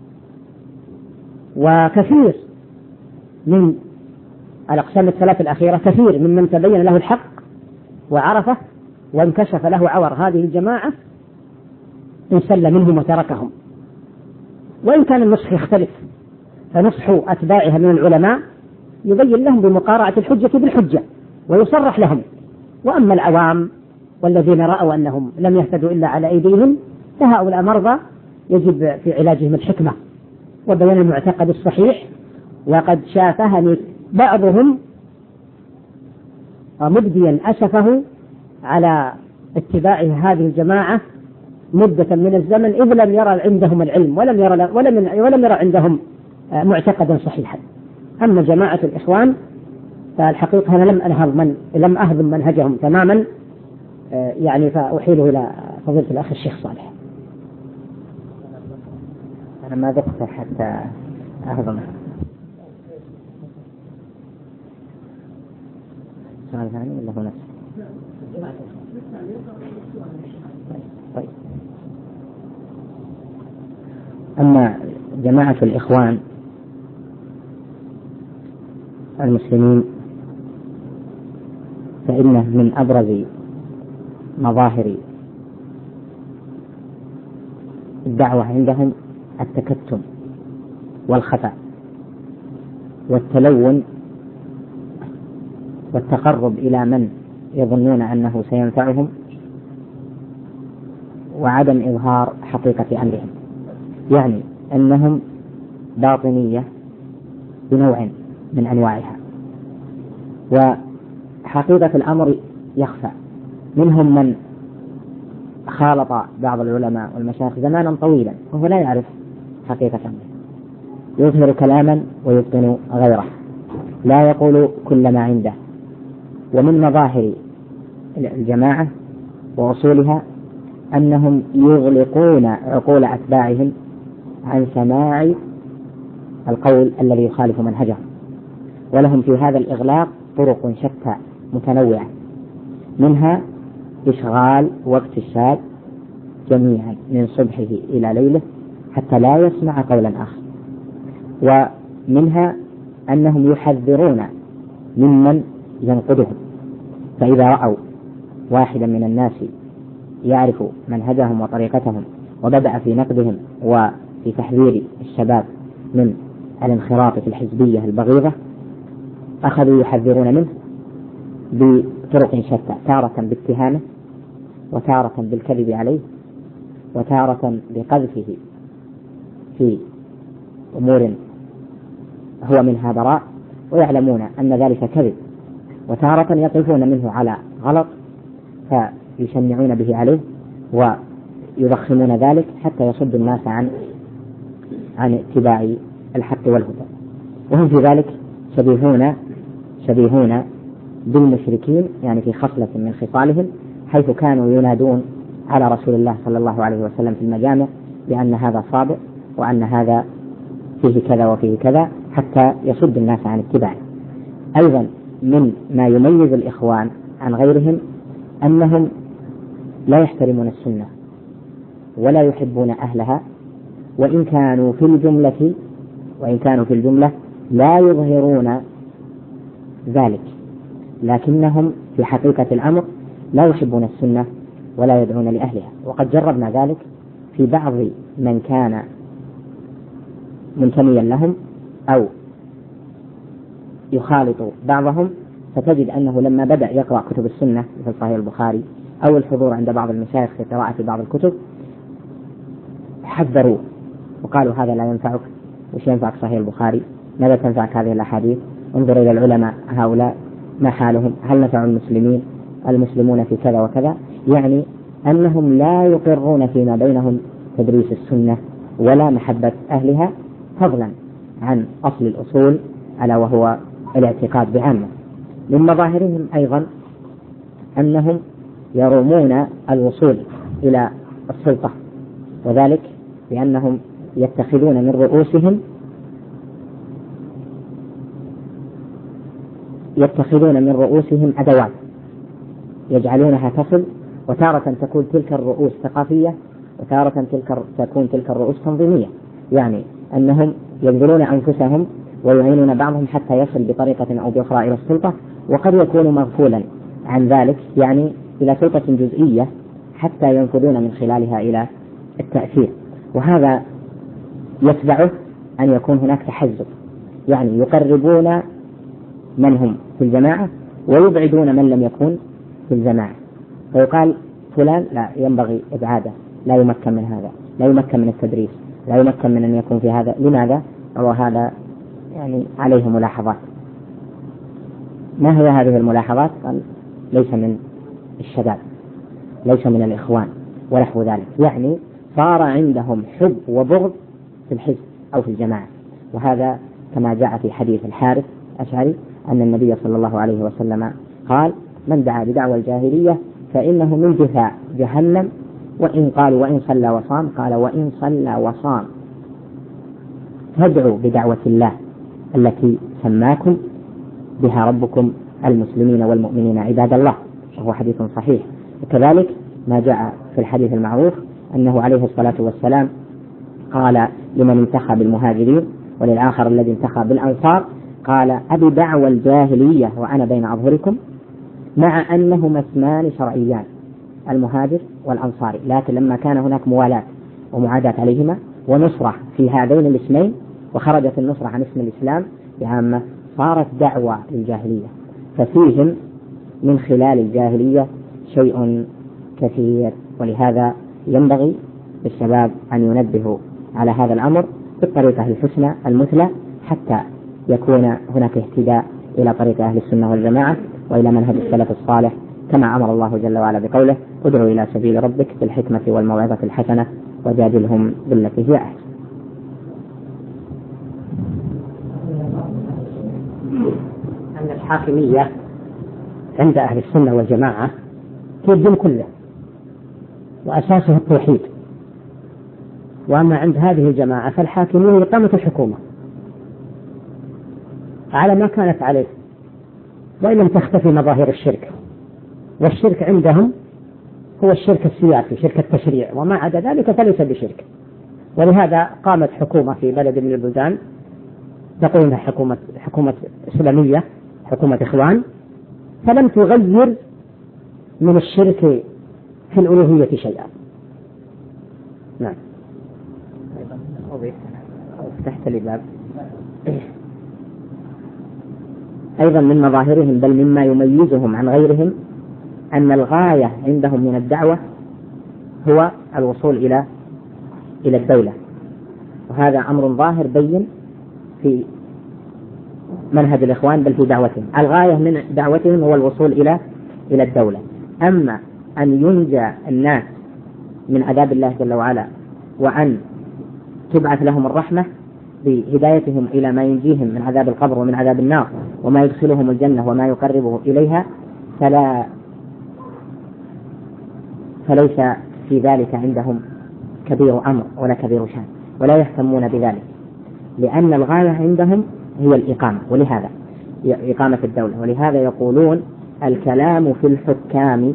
وكثير من الأقسام الثلاثة الأخيرة كثير ممن تبين له الحق وعرفه وانكشف له عور هذه الجماعة انسل منهم وتركهم. وإن كان النصح يختلف، فنصح أتباعها من العلماء يبين لهم بمقارعة الحجة بالحجة ويصرح لهم. وأما العوام والذين رأوا أنهم لم يهتدوا إلا على أيديهم فهؤلاء مرضى يجب في علاجهم الحكمة وبيان المعتقد الصحيح. وقد شافهني بعضهم مبديا أسفه على اتباع هذه الجماعة مدة من الزمن إذ لم يرى عندهم العلم ولم يرى, ولم ولم يرى عندهم معتقدا صحيحا. أما جماعة الإخوان فالحقيقة أنا لم أنهض من لم أهضم منهجهم تماما، يعني فأحيله إلى فضيلة الأخ الشيخ صالح. أنا ما ذكرت حتى أهضمه. سؤال ثاني ولا هو نفسه؟ طيب. أما جماعة الإخوان المسلمين فإنه من أبرز مظاهر الدعوة عندهم التكتم والخفاء والتلون والتقرب إلى من يظنون أنه سينفعهم وعدم إظهار حقيقة أمرهم. يعني أنهم باطنية بنوع من أنواعها، وحقيقة الأمر يخفى. منهم من خالط بعض العلماء والمشايخ زمانا طويلا وهو لا يعرف حقيقة أمره، يظهر كلاما ويبطن غيره، لا يقول كل ما عنده. ومن مظاهر الجماعة وأصولها أنهم يغلقون عقول أتباعهم عن سماع القول الذي يخالف منهجهم، ولهم في هذا الإغلاق طرق شتى متنوعة، منها إشغال وقت الشاب جميعا من صبحه إلى ليله حتى لا يسمع قولا آخر، ومنها أنهم يحذرون ممن ينقدهم، فإذا رأوا واحدا من الناس يعرف منهجهم وطريقتهم وبدأ في نقدهم وفي تحذير الشباب من الانخراط في الحزبية البغيضة أخذوا يحذرون منه بطرق شتى، تارة باتهامه وتارة بالكذب عليه وتارة بقذفه في أمور هو منها براء ويعلمون أن ذلك كذب، وتارة يقفون منه على غلط فيشنعون به عليه ويضخمون ذلك حتى يصد الناس عن عن اتباع الحق والهدى. وهم في ذلك شبيهون شبيهون بالمشركين، يعني في خصلة من خصالهم، حيث كانوا ينادون على رسول الله صلى الله عليه وسلم في المجامع بأن هذا صادق وأن هذا فيه كذا وفيه كذا حتى يصد الناس عن اتباعه. أيضا من ما يميز الإخوان عن غيرهم أنهم لا يحترمون السنة ولا يحبون أهلها، وإن كانوا في الجملة وإن كانوا في الجملة لا يظهرون ذلك، لكنهم في حقيقة الأمر لا يحبون السنة ولا يدعون لأهلها. وقد جربنا ذلك في بعض من كان منتميا لهم أو يخالط بعضهم، فتجد أنه لما بدأ يقرأ كتب السنة مثل صحيح البخاري أو الحضور عند بعض المشايخ في قراءة بعض الكتب حذروا وقالوا هذا لا ينفعك، وش ينفعك صحيح البخاري؟ ماذا تنفعك هذه الأحاديث؟ انظر إلى العلماء هؤلاء ما حالهم؟ هل نفع المسلمين؟ المسلمون في كذا وكذا. يعني أنهم لا يقرون فيما بينهم تدريس السنة ولا محبة أهلها، فضلا عن أصل الأصول ألا وهو الاعتقاد بعامة. من مظاهرهم أيضا أنهم يرومون الوصول إلى السلطة، وذلك لأنهم يتخذون من رؤوسهم يتخذون من رؤوسهم أدوات يجعلونها تصل، وتارة تكون تلك الرؤوس ثقافية، وتارة تلك تكون تلك الرؤوس تنظيمية، يعني أنهم يبذلون أنفسهم ويعينون بعضهم حتى يصل بطريقة أو بأخرى إلى السلطة، وقد يكون مغفولا عن ذلك، يعني إلى سلطة جزئية حتى ينفذون من خلالها إلى التأثير. وهذا يتبعه أن يكون هناك تحزب، يعني يقربون من هم في الجماعة ويبعدون من لم يكن في الجماعة، فيقال فلان لا ينبغي إبعاده، لا يمكن من هذا، لا يمكن من التدريس، لا يمكن من أن يكون في هذا. لماذا؟ وهذا يعني عليه ملاحظات. ما هي هذه الملاحظات؟ قال ليس من الشباب، ليس من الإخوان ونحو ذلك، يعني صار عندهم حب وبغض في الحزب أو في الجماعة. وهذا كما جاء في حديث الحارث الأشعري أن النبي صلى الله عليه وسلم قال: من دعا بدعوى الجاهلية فإنه من جثاء جهنم، وإن قال وإن صلى وصام، قال وإن صلى وصام. فادعوا بدعوة الله التي سماكم بها ربكم المسلمين والمؤمنين عباد الله، وهو حديث صحيح. وكذلك ما جاء في الحديث المعروف أنه عليه الصلاة والسلام قال لمن انتخى بالمهاجرين وللآخر الذي انتخى بالأنصار، قال: أبي دعوى الجاهلية وأنا بين أظهركم، مع أنهما اسمان شرعيان، المهاجر والأنصاري، لكن لما كان هناك موالاة ومعاداة عليهما ونصرة في هذين الاسمين، وخرجت النصرة عن اسم الإسلام بعامة، صارت دعوة للجاهلية. ففيهم من خلال الجاهلية شيء كثير، ولهذا ينبغي للشباب أن ينبهوا على هذا الأمر بالطريقة الحسنى المثلى، حتى يكون هناك اهتداء إلى طريق أهل السنة والجماعة وإلى منهج السلف الصالح، كما أمر الله جل وعلا بقوله: ادعوا إلى سبيل ربك بالحكمة والموعظة الحسنة وجادلهم بالتي هي أحسن. أن الحاكمية عند أهل السنة والجماعة في الدين كله، وأساسه التوحيد. وأما عند هذه الجماعة فالحاكمية إقامة الحكومة على ما كانت عليه، وإن لم تختفي مظاهر الشرك. والشرك عندهم هو الشرك السياسي، شرك التشريع، وما عدا ذلك فليس بشرك. ولهذا قامت حكومة في بلد من البلدان تقول انها حكومة حكومة إسلامية، حكومة إخوان، فلم تغير من الشرك في الألوهية شيئا. نعم. فتحت لي باب. أيضا من مظاهرهم بل مما يميزهم عن غيرهم أن الغاية عندهم من الدعوة هو الوصول إلى إلى الدولة، وهذا أمر ظاهر بين في منهج الإخوان بل في دعوتهم. الغاية من دعوتهم هو الوصول إلى إلى الدولة. أما أن ينجى الناس من عذاب الله جل وعلا وأن تبعث لهم الرحمة بهدايتهم إلى ما ينجيهم من عذاب القبر ومن عذاب النار وما يدخلهم الجنة وما يقربه إليها، فلا فليس في ذلك عندهم كبير أمر ولا كبير شان، ولا يهتمون بذلك، لأن الغاية عندهم هي الإقامة، ولهذا إقامة الدولة. ولهذا يقولون: الكلام في الحكام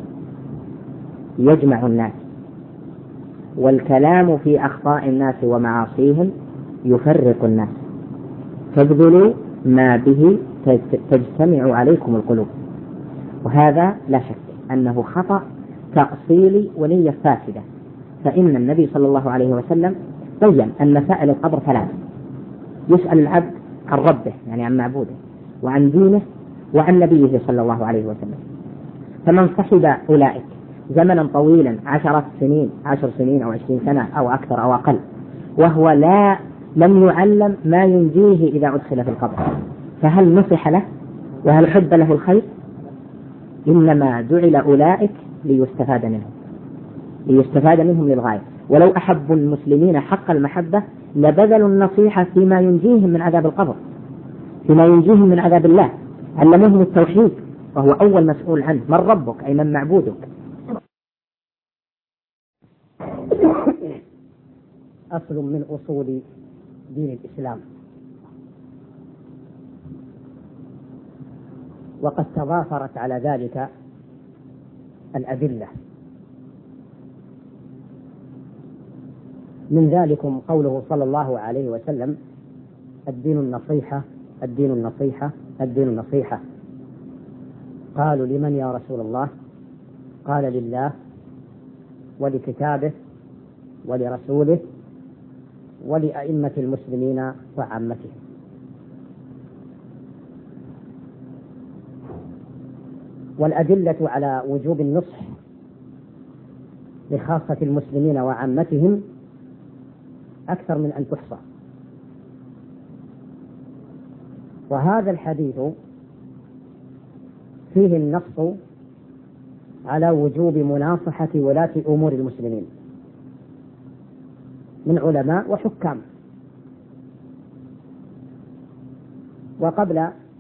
يجمع الناس، والكلام في أخطاء الناس ومعاصيهم يفرق الناس، فابذلوا ما به تجتمع عليكم القلوب. وهذا لا شك أنه خطأ تأصيلي ونية فاسدة، فإن النبي صلى الله عليه وسلم بين أن مسائل القبر ثلاث: يسأل العبد عن ربه يعني عن معبوده، وعن دينه، وعن نبيه صلى الله عليه وسلم. فمن صحب أولئك زمنا طويلا، عشرة سنين عشر سنين أو عشرين سنة أو أكثر أو أقل، وهو لا لم يعلم ما ينجيه إذا أدخل في القبر، فهل نصح له وهل حب له الخير؟ إنما جعل أولئك ليستفاد منهم ليستفاد منهم للغاية. ولو أحبوا المسلمين حق المحبة لبذلوا النصيحة فيما ينجيهم من عذاب القبر، فيما ينجيهم من عذاب الله. علموهم التوحيد وهو أول مسؤول عنه. من ربك؟ أي من معبودك؟ أصل من أصول دين الإسلام، وقد تضافرت على ذلك الأدلة. من ذلكم قوله صلى الله عليه وسلم: الدين النصيحة، الدين النصيحة، الدين النصيحة. قالوا: لمن يا رسول الله؟ قال: لله ولكتابه ولرسوله ولأئمة المسلمين وعامتهم. والأدلة على وجوب النصح لخاصة المسلمين وعامتهم أكثر من أن تحصى. وهذا الحديث فيه النص على وجوب مناصحة ولاة أمور المسلمين من علماء وحكام. وقبل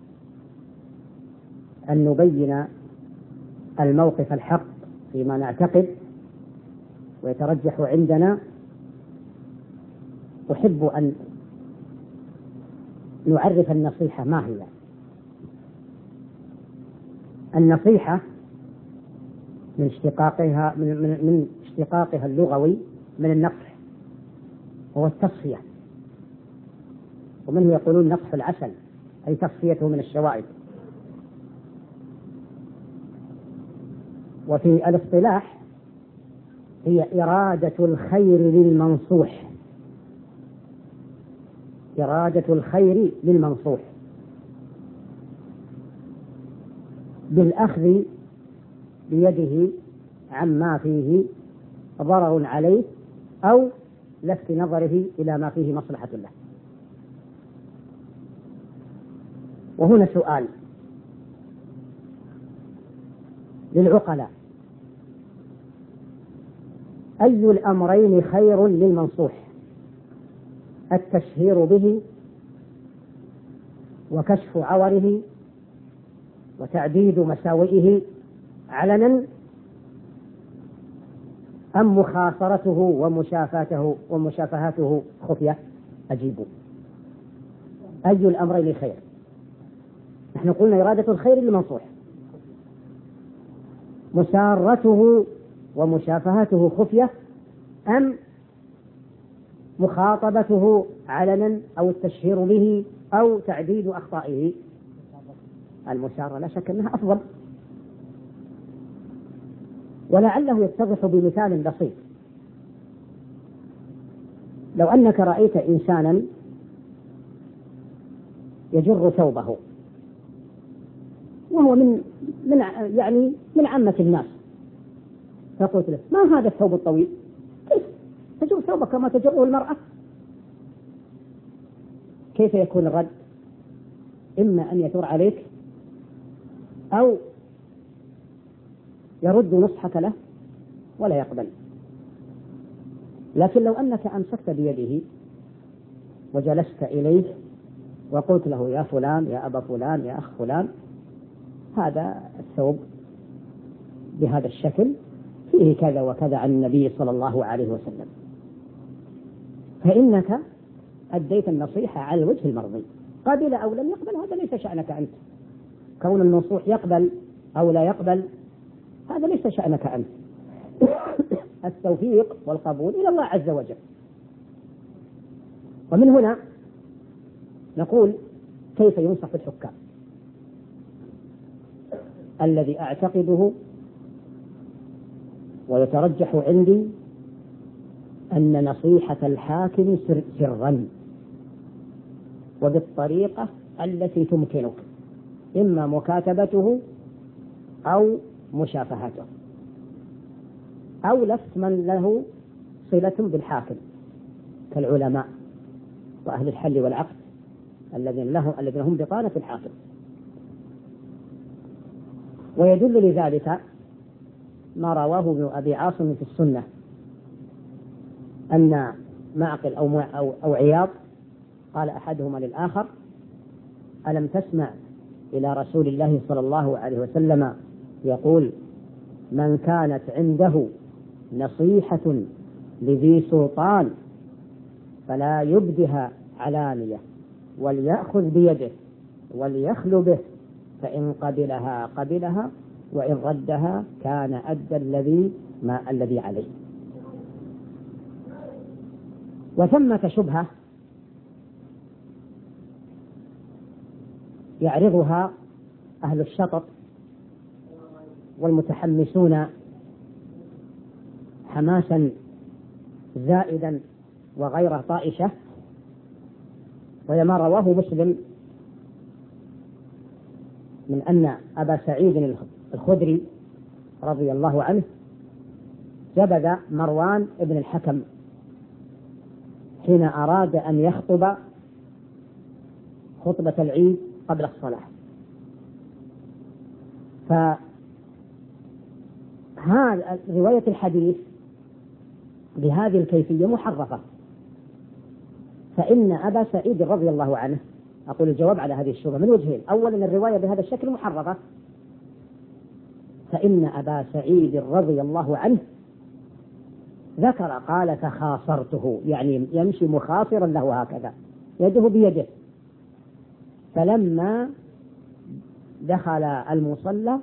أن نبين الموقف الحق فيما نعتقد ويترجح عندنا، أحب أن نعرف النصيحة ما هي. النصيحة من اشتقاقها من, من, من اشتقاقها اللغوي من النصح، هو التصفية، ومنه يقولون نصح العسل، أي تصفيته من الشوائب. وفي الاصطلاح هي إرادة الخير للمنصوح، إرادة الخير للمنصوح بالأخذ بيده عما فيه ضرر عليه أو لفت نظره إلى ما فيه مصلحة له. وهنا سؤال للعقلاء: أي الأمرين خير للمنصوح؟ التشهير به وكشف عوره وتعديد مساوئه علنا، أم مخاصرته ومشافاته ومشافهاته خفية؟ أجيبوا، أي الأمرين خير؟ نحن قلنا إرادة الخير للمنصوح، مسارته ومشافهته خفية، أم مخاطبته علنا أو التشهير به أو تعديد أخطائه؟ المسارة لا شك أنها أفضل، ولعله يتضح بمثال بسيط. لو أنك رأيت إنسانا يجر ثوبه وهو من من يعني من عامة الناس، فقلت له: ما هذا الثوب الطويل؟ كيف تجر ثوبك كما تجره المرأة؟ كيف يكون الرد؟ إما أن يثور عليك أو يرد نصحك له ولا يقبل. لكن لو أنك أمسكت بيده وجلست إليه وقلت له: يا فلان، يا أبا فلان، يا أخ فلان، هذا الثوب بهذا الشكل فيه كذا وكذا عن النبي صلى الله عليه وسلم، فإنك أديت النصيحة على الوجه المرضي. قبل أو لم يقبل هذا ليس شأنك أنت. كون النصوح يقبل أو لا يقبل هذا ليس شأنك أنت. التوفيق والقبول إلى الله عز وجل. ومن هنا نقول: كيف ينصح الحكام؟ الذي أعتقده ويترجح عندي أن نصيحة الحاكم سر سرا وبالطريقة التي تمكنك، إما مكاتبته أو مشافهته أو لفت من له صلة بالحاكم كالعلماء وأهل الحل والعقد الذين لهم الذين هم بطانة الحاكم. ويدل لذلك ما رواه ابن أبي عاصم في السنة أن معقل أو, أو, أو عياض قال أحدهما للآخر: ألم تسمع إلى رسول الله صلى الله عليه وسلم يقول: من كانت عنده نصيحة لذي سلطان فلا يبدها علانية وليأخذ بيده وليخلو به، فإن قبلها قبلها وإن ردها كان أدى الذي ما الذي عليه. وثمة شبهة يعرضها أهل الشطط والمتحمسون حماسا زائدا وغير طائشة، وهي ما رواه مسلم من أن أبا سعيد الخدري رضي الله عنه جبذ مروان ابن الحكم حين أراد أن يخطب خطبة العيد قبل الصلاة. فهذا رواية الحديث بهذه الكيفية محرفة، فإن أبا سعيد رضي الله عنه، أقول الجواب على هذه الشبهة من وجهين: أولا الرواية بهذا الشكل محرفة، فإن أبا سعيد رضي الله عنه ذكر قال: فخاصرته، يعني يمشي مخاصرا له هكذا يده بيده، فلما دخل المصلى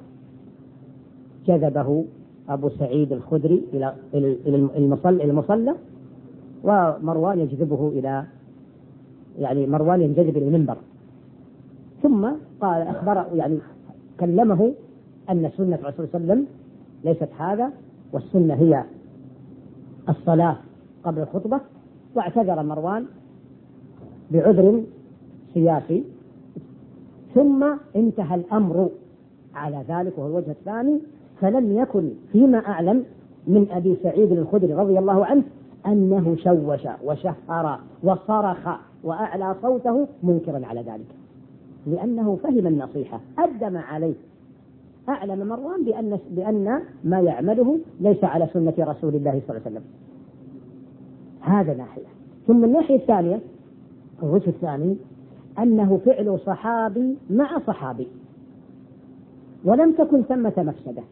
جذبه أبو سعيد الخدري إلى المصلى، ومروان يجذبه إلى يعني مروان ينجذب إلى المنبر، ثم قال أخبره يعني كلمه أن سنة الرسول صلى الله عليه وسلم ليست هذا، والسنة هي الصلاة قبل الخطبة، واعتذر مروان بعذر سياسي. ثم انتهى الأمر على ذلك، وهو الوجه الثاني، فلم يكن فيما أعلم من أبي سعيد الخدري رضي الله عنه أنه شوش وشهر وصرخ وأعلى صوته منكرا على ذلك، لأنه فهم النصيحة أدى ما عليه، أعلم مروان بأن, بأن ما يعمله ليس على سنة رسول الله صلى الله عليه وسلم. هذا ناحية. ثم الناحية الثانية، الوجه الثاني، أنه فعل صحابي مع صحابي، ولم تكن ثمة مفسدة،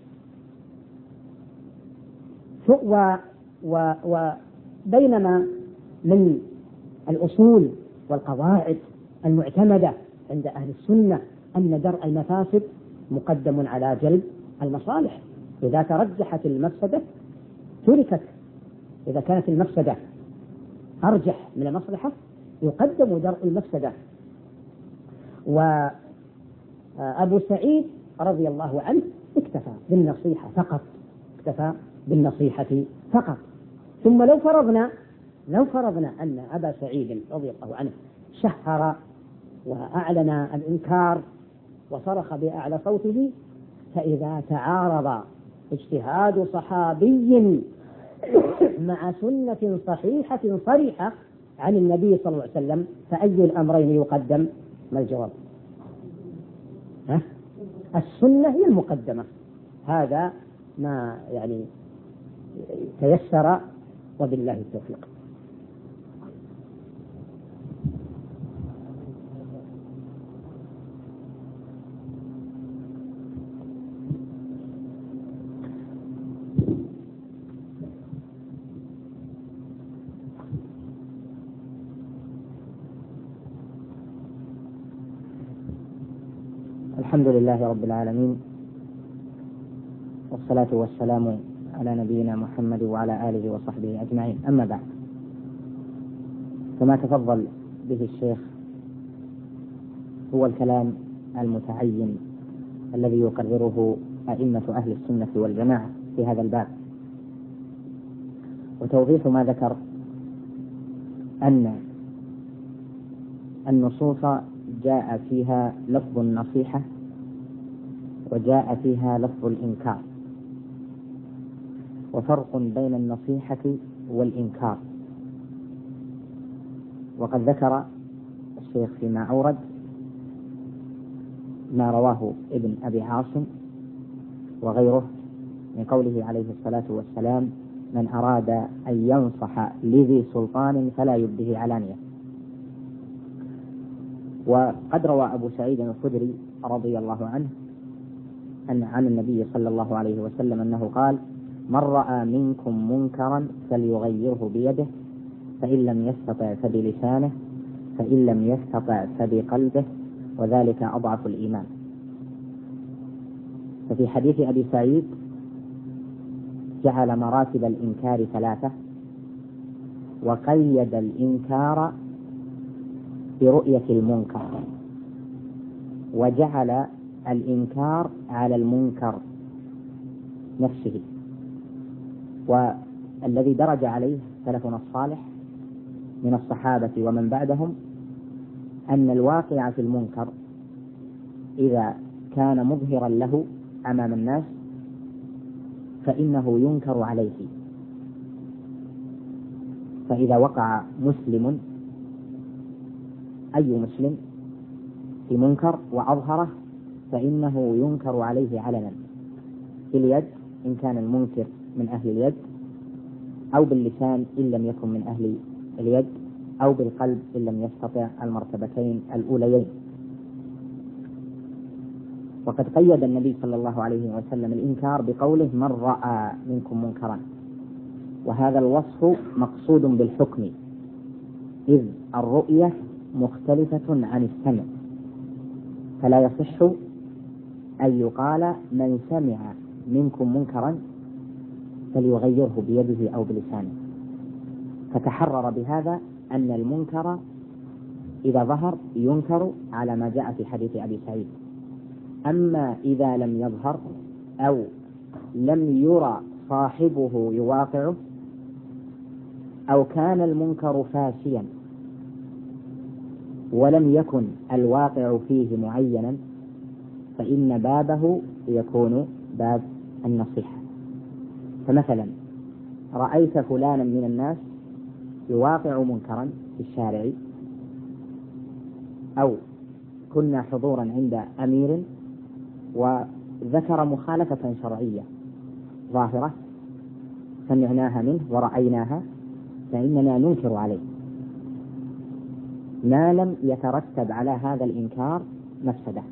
وبينما من الأصول والقواعد المعتمدة عند أهل السنة أن درء المفاسد مقدم على جلب المصالح، إذا ترجحت المفسدة تركت، إذا كانت المفسدة أرجح من المصلحة يقدم درء المفسدة. وأبو سعيد رضي الله عنه اكتفى بالنصيحة فقط، اكتفى بالنصيحة فقط. ثم لو فرضنا لو فرضنا أن أبا سعيد رضي الله عنه شهر وأعلن الإنكار وصرخ بأعلى صوته، فإذا تعارض اجتهاد صحابي مع سنة صحيحة صريحة عن النبي صلى الله عليه وسلم، فأي الأمرين يقدم؟ ما الجواب؟ ها؟ السنة هي المقدمة. هذا ما يعني تيسر، وبالله التوفيق. الحمد لله رب العالمين، والصلاة والسلام على نبينا محمد وعلى آله وصحبه أجمعين. أما بعد، فما تفضل به الشيخ هو الكلام المتعين الذي يقرره أئمة أهل السنة والجماعة في هذا الباب، وتوضيح ما ذكر أن النصوص جاء فيها لفظ النصيحة وجاء فيها لفظ الإنكار، وفرق بين النصيحة والإنكار. وقد ذكر الشيخ فيما أورد ما رواه ابن أبي عاصم وغيره من قوله عليه الصلاة والسلام: من أراد أن ينصح لذي سلطان فلا يبده علانية. وقد روى أبو سعيد الخدري رضي الله عنه أن عن النبي صلى الله عليه وسلم أنه قال: من رأى منكم منكرا فليغيره بيده، فإن لم يستطع فبلسانه، فإن لم يستطع فبقلبه، وذلك أضعف الإيمان. ففي حديث أبي سعيد جعل مراتب الإنكار ثلاثة، وقيد الإنكار برؤية المنكر، وجعل الإنكار على المنكر نفسه. والذي درج عليه سلفنا الصالح من الصحابة ومن بعدهم أن الواقع في المنكر إذا كان مظهرا له أمام الناس فإنه ينكر عليه. فإذا وقع مسلم أي مسلم في منكر وأظهره فإنه ينكر عليه علنا، باليد إن كان المنكر من أهل اليد، أو باللسان إن لم يكن من أهل اليد، أو بالقلب إن لم يستطع المرتبتين الأوليين. وقد قيد النبي صلى الله عليه وسلم الإنكار بقوله: من رأى منكم منكرا، وهذا الوصف مقصود بالحكم، إذ الرؤية مختلفة عن السمع، فلا يصح أن يقال من سمع منكم منكرا فليغيره بيده أو بلسانه. فتحرر بهذا أن المنكر إذا ظهر ينكر على ما جاء في حديث أبي سعيد. أما إذا لم يظهر أو لم يرى صاحبه يواقعه، أو كان المنكر فاشيا ولم يكن الواقع فيه معينا، فإن بابه يكون باب النصيحة. فمثلا رأيت فلانا من الناس يواقع منكرا في الشارع، أو كنا حضورا عند أمير وذكر مخالفة شرعية ظاهرة سمعناها منه ورأيناها، فإننا ننكر عليه ما لم يترتب على هذا الإنكار مفسدة.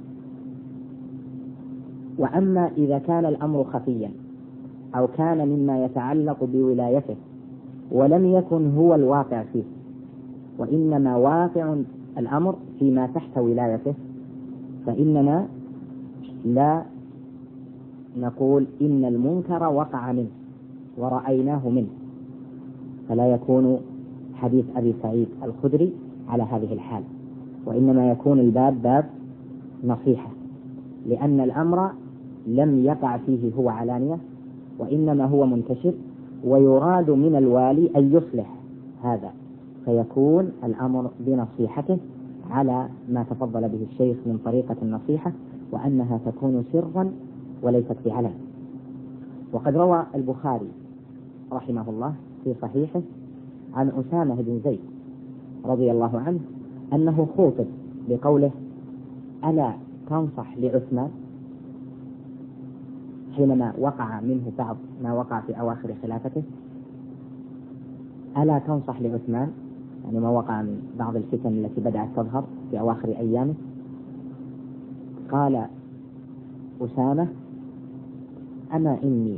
وأما إذا كان الأمر خفيا أو كان مما يتعلق بولايته ولم يكن هو الواقع فيه، وإنما واقع الأمر فيما تحت ولايته، فإننا لا نقول إن المنكر وقع منه ورأيناه منه، فلا يكون حديث أبي سعيد الخدري على هذه الحال، وإنما يكون الباب باب نصيحة، لأن الأمر لم يقع فيه هو علانية، وإنما هو منتشر، ويراد من الوالي أن يصلح هذا، فيكون الأمر بنصيحته على ما تفضل به الشيخ من طريقة النصيحة، وأنها تكون سرا وليست بعلن. وقد روى البخاري رحمه الله في صحيحه عن أسامة بن زيد رضي الله عنه أنه خوطب بقوله: ألا تنصح لعثمان، حينما وقع منه بعض ما وقع في أواخر خلافته، ألا تنصح لعثمان، يعني ما وقع من بعض الفتن التي بدأت تظهر في أواخر أيامه. قال أسامة: أما إني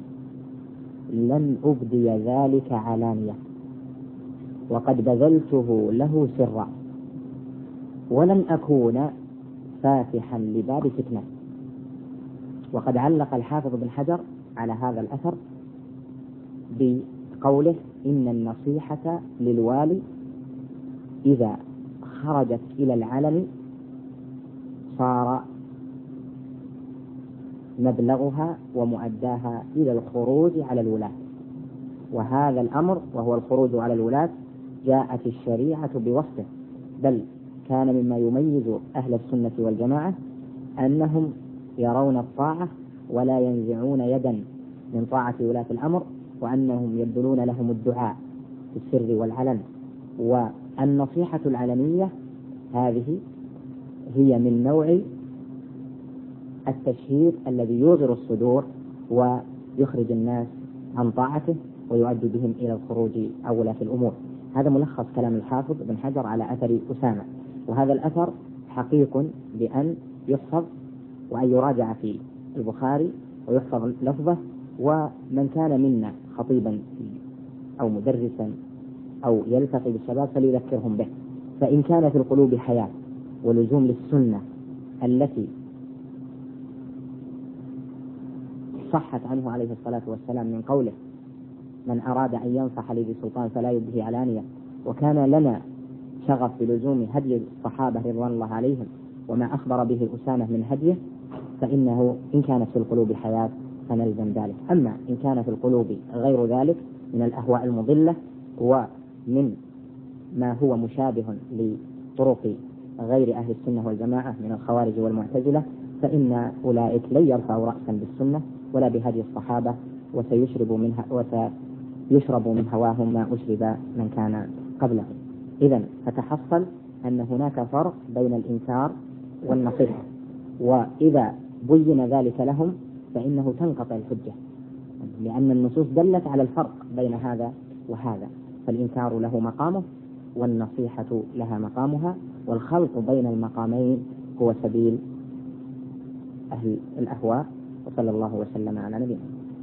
لن أبدي ذلك علانية، وقد بذلته له سرا، ولن أكون فاتحا لباب فتنة. وقد علق الحافظ بن حجر على هذا الأثر بقوله: إن النصيحة للوالي إذا خرجت إلى العلن صار مبلغها ومؤداها إلى الخروج على الولاة، وهذا الأمر وهو الخروج على الولاة جاءت الشريعة بوصفه، بل كان مما يميز أهل السنة والجماعة أنهم يرون الطاعة ولا ينزعون يدا من طاعة ولاة الأمر، وأنهم يبذلون لهم الدعاء في السر والعلن. والنصيحة العلنية هذه هي من نوع التشهير الذي يوغر الصدور ويخرج الناس عن طاعته ويؤدي بهم إلى الخروج أو ولاة الأمور. هذا ملخص كلام الحافظ بن حجر على أثر أسامة. وهذا الأثر حقيق بأن يحفظ وأن يراجع في البخاري ويحفظ لفظه، ومن كان منا خطيبا أو مدرسا أو يلتقي بالشباب فليذكرهم به، فإن كان في القلوب حياة ولزوم للسنة التي صحت عنه عليه الصلاة والسلام من قوله: من أراد أن ينصح لي بسلطان فلا يبديه علانية، وكان لنا شغف بلزوم هدي الصحابة رضوان الله عليهم وما أخبر به أسامة من هديه، فإنه إن كانت في القلوب حياة فنلزم ذلك. أما إن كان في القلوب غير ذلك من الأهواء المضلة ومن ما هو مشابه لطرق غير أهل السنة والجماعة من الخوارج والمعتزلة، فإن أولئك لن يرفعوا رأسا بالسنة ولا بهدي الصحابة، وسيشرب منها وسيشرب من هواهم ما أشرب من كان قبلهم. إذن فتحصل أن هناك فرق بين الإنكار والنصيحة، وإذا بين ذلك لهم فإنه تنقطع الحجة، لأن النصوص دلت على الفرق بين هذا وهذا، فالإنكار له مقامه والنصيحة لها مقامها، والخلط بين المقامين هو سبيل أهل الأهواء. وصلى الله وسلم على نبينا.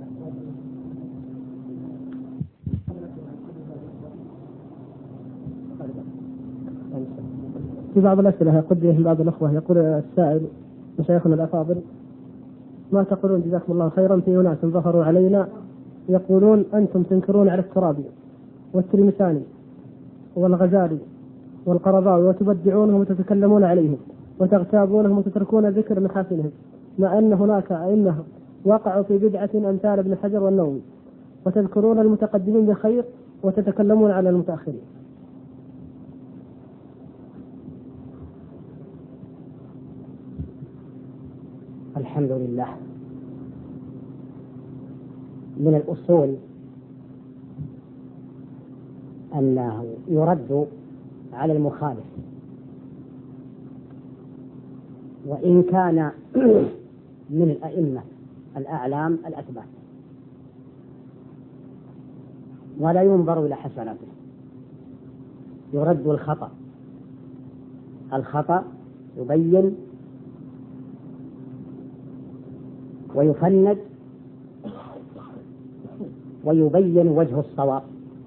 في بعض الأسئلة قد من بعض الأخوة يقول السائل: مشايخنا الأفاضل، ما تقولون جزاكم الله خيرا في أناس ظهروا علينا يقولون أنتم تنكرون على الترابي والتلمساني والغزالي والقرضاوي وتبدعونهم وتتكلمون عليهم وتغتابونهم وتتركون ذكر محاسنهم، مع أن هناك أئمة وقعوا في بدعة أمثال ابن حجر والنووي، وتذكرون المتقدمين بخير وتتكلمون على المتأخرين. الحمد لله. من الأصول أنه يرد على المخالف وإن كان من الأئمة الأعلام الأثبات، ولا ينظر إلى حسناته، يرد الخطأ. الخطأ يبين ويفند ويبين وجه الصواب،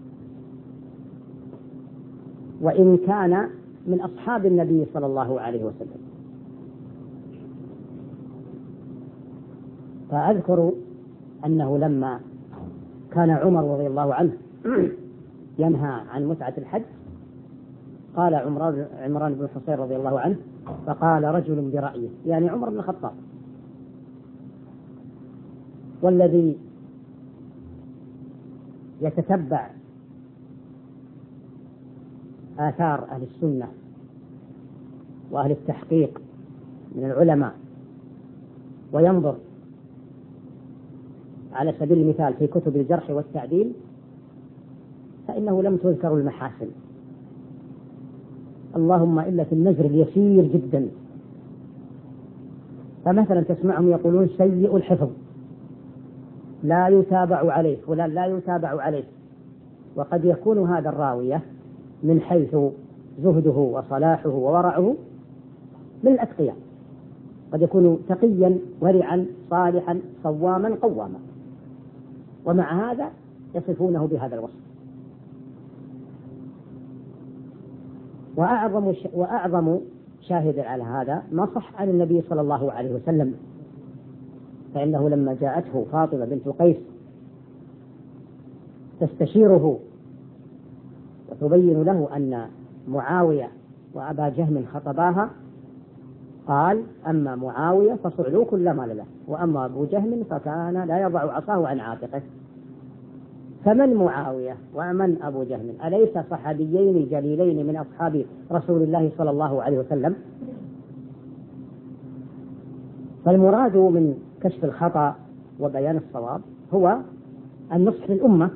وإن كان من أصحاب النبي صلى الله عليه وسلم. فأذكر أنه لما كان عمر رضي الله عنه ينهى عن متعة الحج، قال عمران بن حصين رضي الله عنه: فقال رجل برأيه، يعني عمر بن الخطاب. والذي يتتبع آثار أهل السنة وأهل التحقيق من العلماء وينظر على سبيل المثال في كتب الجرح والتعديل، فإنه لم تذكر المحاسن، اللهم إلا في النزر اليسير جدا. فمثلا تسمعهم يقولون: سيء الحفظ، لا يتابع عليه، فلان لا يتابع عليه، وقد يكون هذا الراوية من حيث زهده وصلاحه وورعه من الأتقياء، قد يكون تقيا ورعا صالحا صواما قواما، ومع هذا يصفونه بهذا الوصف. وأعظم وأعظم شاهد على هذا ما صح عن النبي صلى الله عليه وسلم، فإنه لما جاءته فاطمة بنت قيس تستشيره وتبين له أن معاوية وأبا جهم خطباها، قال: أما معاوية فصعلوك لا مال له، وأما أبو جهم فكان لا يضع عصاه عن عاتقه. فمن معاوية ومن أبو جهم؟ أليس صحابيين جليلين من أصحاب رسول الله صلى الله عليه وسلم؟ فالمراد من كشف الخطأ وبيان الصواب هو النصح للأمة.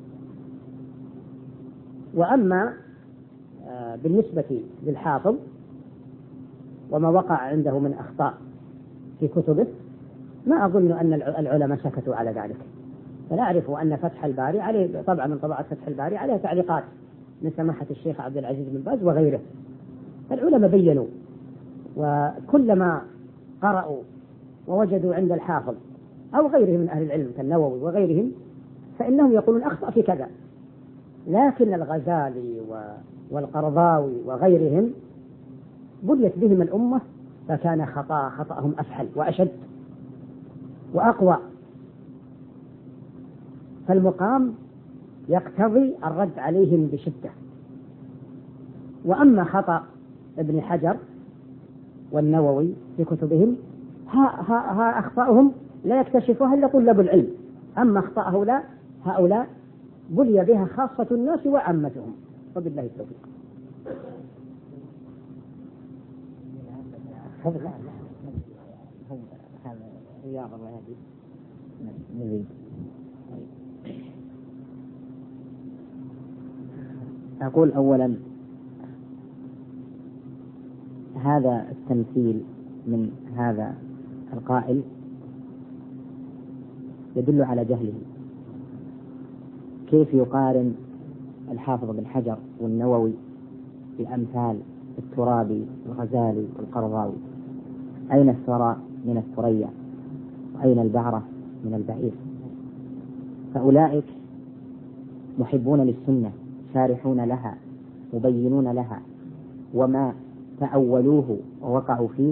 وأما بالنسبة للحافظ وما وقع عنده من أخطاء في كتبه، ما أظن أن العلماء سكتوا على ذلك. فنعرف أن فتح الباري عليه، طبعا من طبعات فتح الباري عليه تعليقات من سماحة الشيخ عبد العزيز بن باز وغيره، العلماء بينوا، وكلما قرأوا ووجدوا عند الحافظ أو غيرهم من أهل العلم كالنووي وغيرهم فإنهم يقولون أخطأ في كذا، لكن الغزالي والقرضاوي وغيرهم بليت بهم الأمة فكان خطأ خطأهم أفحل وأشد وأقوى، فالمقام يقتضي الرد عليهم بشدة. وأما خطأ ابن حجر والنووي في كتبهم ها, ها, ها أخطأهم لا يكتشفوها إلا طلاب العلم، أما أخطأ هؤلاء هؤلاء بلي بها خاصة الناس وعامتهم، وبالله التوفيق. رياض الله يهديك نزيد. أقول أولا هذا التمثيل من هذا القائل يدل على جهله. كيف يقارن الحافظ بن حجر والنووي بأمثال الترابي والغزالي والقرضاوي؟ أين الثراء من الثريا وأين البعرة من البعير؟ فأولئك محبون للسنة شارحون لها مبينون لها، وما تأولوه ووقعوا فيه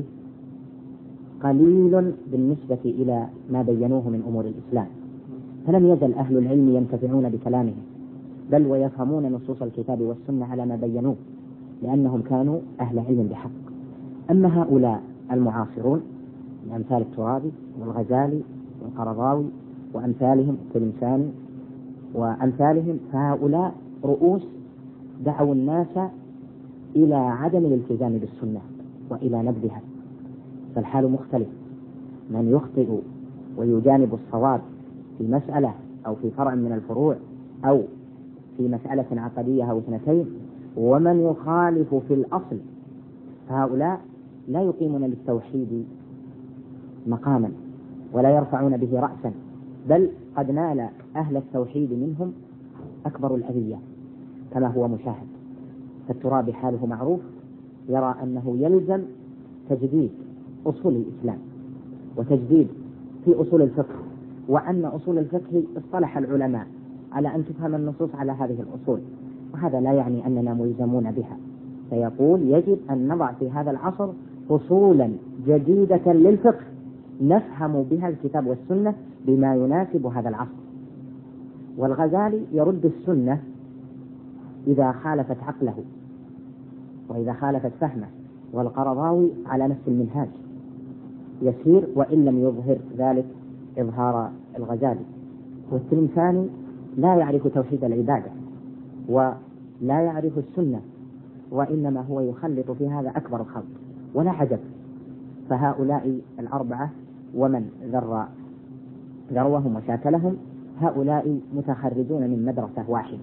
قليل بالنسبة إلى ما بينوه من أمور الإسلام، فلم يزل أهل العلم ينتفعون بكلامهم بل ويفهمون نصوص الكتاب والسنة على ما بينوه، لأنهم كانوا أهل علم بحق. أما هؤلاء المعاصرون من أمثال الترابي والغزالي والقرضاوي وأمثالهم التلمساني وأمثالهم، فهؤلاء رؤوس دعوا الناس إلى عدم الالتزام بالسنة وإلى نبذها، فالحال مختلف. من يخطئ ويجانب الصواب في مسألة أو في فرع من الفروع أو في مسألة عقدية أو اثنتين، ومن يخالف في الأصل، فهؤلاء لا يقيمون للتوحيد مقاما ولا يرفعون به رأسا، بل قد نال أهل التوحيد منهم أكبر الأذية كما هو مشاهد. فالترابي حاله معروف، يرى أنه يلزم تجديد أصول الإسلام وتجديد في أصول الفقه، وأن أصول الفقه اصطلح العلماء على أن تفهم النصوص على هذه الأصول، وهذا لا يعني أننا ملزمون بها. فيقول يجب أن نضع في هذا العصر أصولا جديدة للفقه نفهم بها الكتاب والسنة بما يناسب هذا العصر. والغزالي يرد السنة إذا خالفت عقله وإذا خالفت فهمه، والقرضاوي على نفس المنهاج يسير وإن لم يظهر ذلك إظهار الغزالي. والتلمساني لا يعرف توحيد العبادة ولا يعرف السنة، وإنما هو يخلط في هذا أكبر الخلط، ولا عجب. فهؤلاء الأربعة ومن ذر ذروهم وشاكلهم هؤلاء متخرجون من مدرسة واحدة،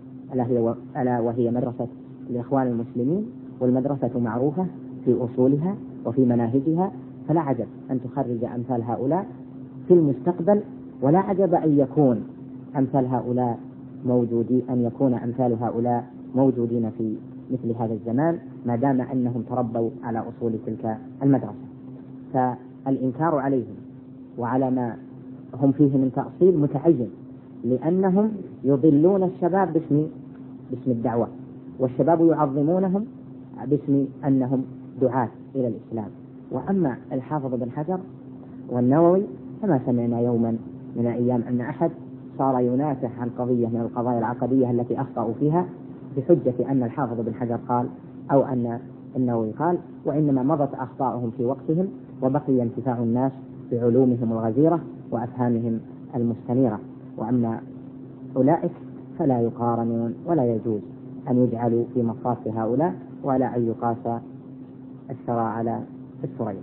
ألا وهي مدرسة الإخوان المسلمين، والمدرسة معروفة في أصولها وفي مناهجها، فلا عجب أن تخرج أمثال هؤلاء في المستقبل، ولا عجب أن يكون أمثال هؤلاء موجودين أن يكون أمثال هؤلاء موجودين في مثل هذا الزمان، ما دام أنهم تربوا على أصول تلك المدرسة. فالإنكار عليهم وعلى ما هم فيه من تأصيل متعين، لأنهم يضلون الشباب باسم باسم الدعوة، والشباب يعظمونهم باسم أنهم دعاة إلى الإسلام. وأما الحافظ بن حجر والنووي فما سمعنا يوما من الأيام أن أحد صار ينافح عن قضية من القضايا العقدية التي أخطأوا فيها بحجة أن الحافظ بن حجر قال أو أن النووي قال، وإنما مضت أخطاؤهم في وقتهم وبقي انتفاع الناس بعلومهم الغزيرة وأفهامهم المستنيرة. وأما أولئك فلا يقارنون ولا يجوز أن يجعلوا في مصاف هؤلاء، ولا أن يقاس الثرى على الثريا.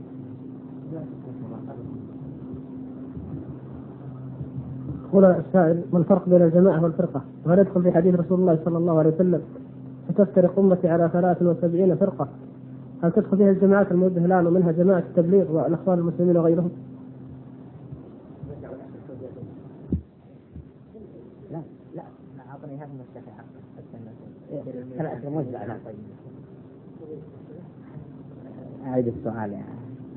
يقول السائل: ما الفرق بين الجماعة والفرقة؟ وهل يدخل في حديث رسول الله صلى الله عليه وسلم ستفترق أمتي على ثلاث وسبعين فرقة؟ هل تدخل فيها الجماعات الموجهة الآن ومنها جماعة التبليغ والإخوان المسلمين وغيرهم؟ لا لا أعطني هذه المشكلة. أعيد السؤال يعني.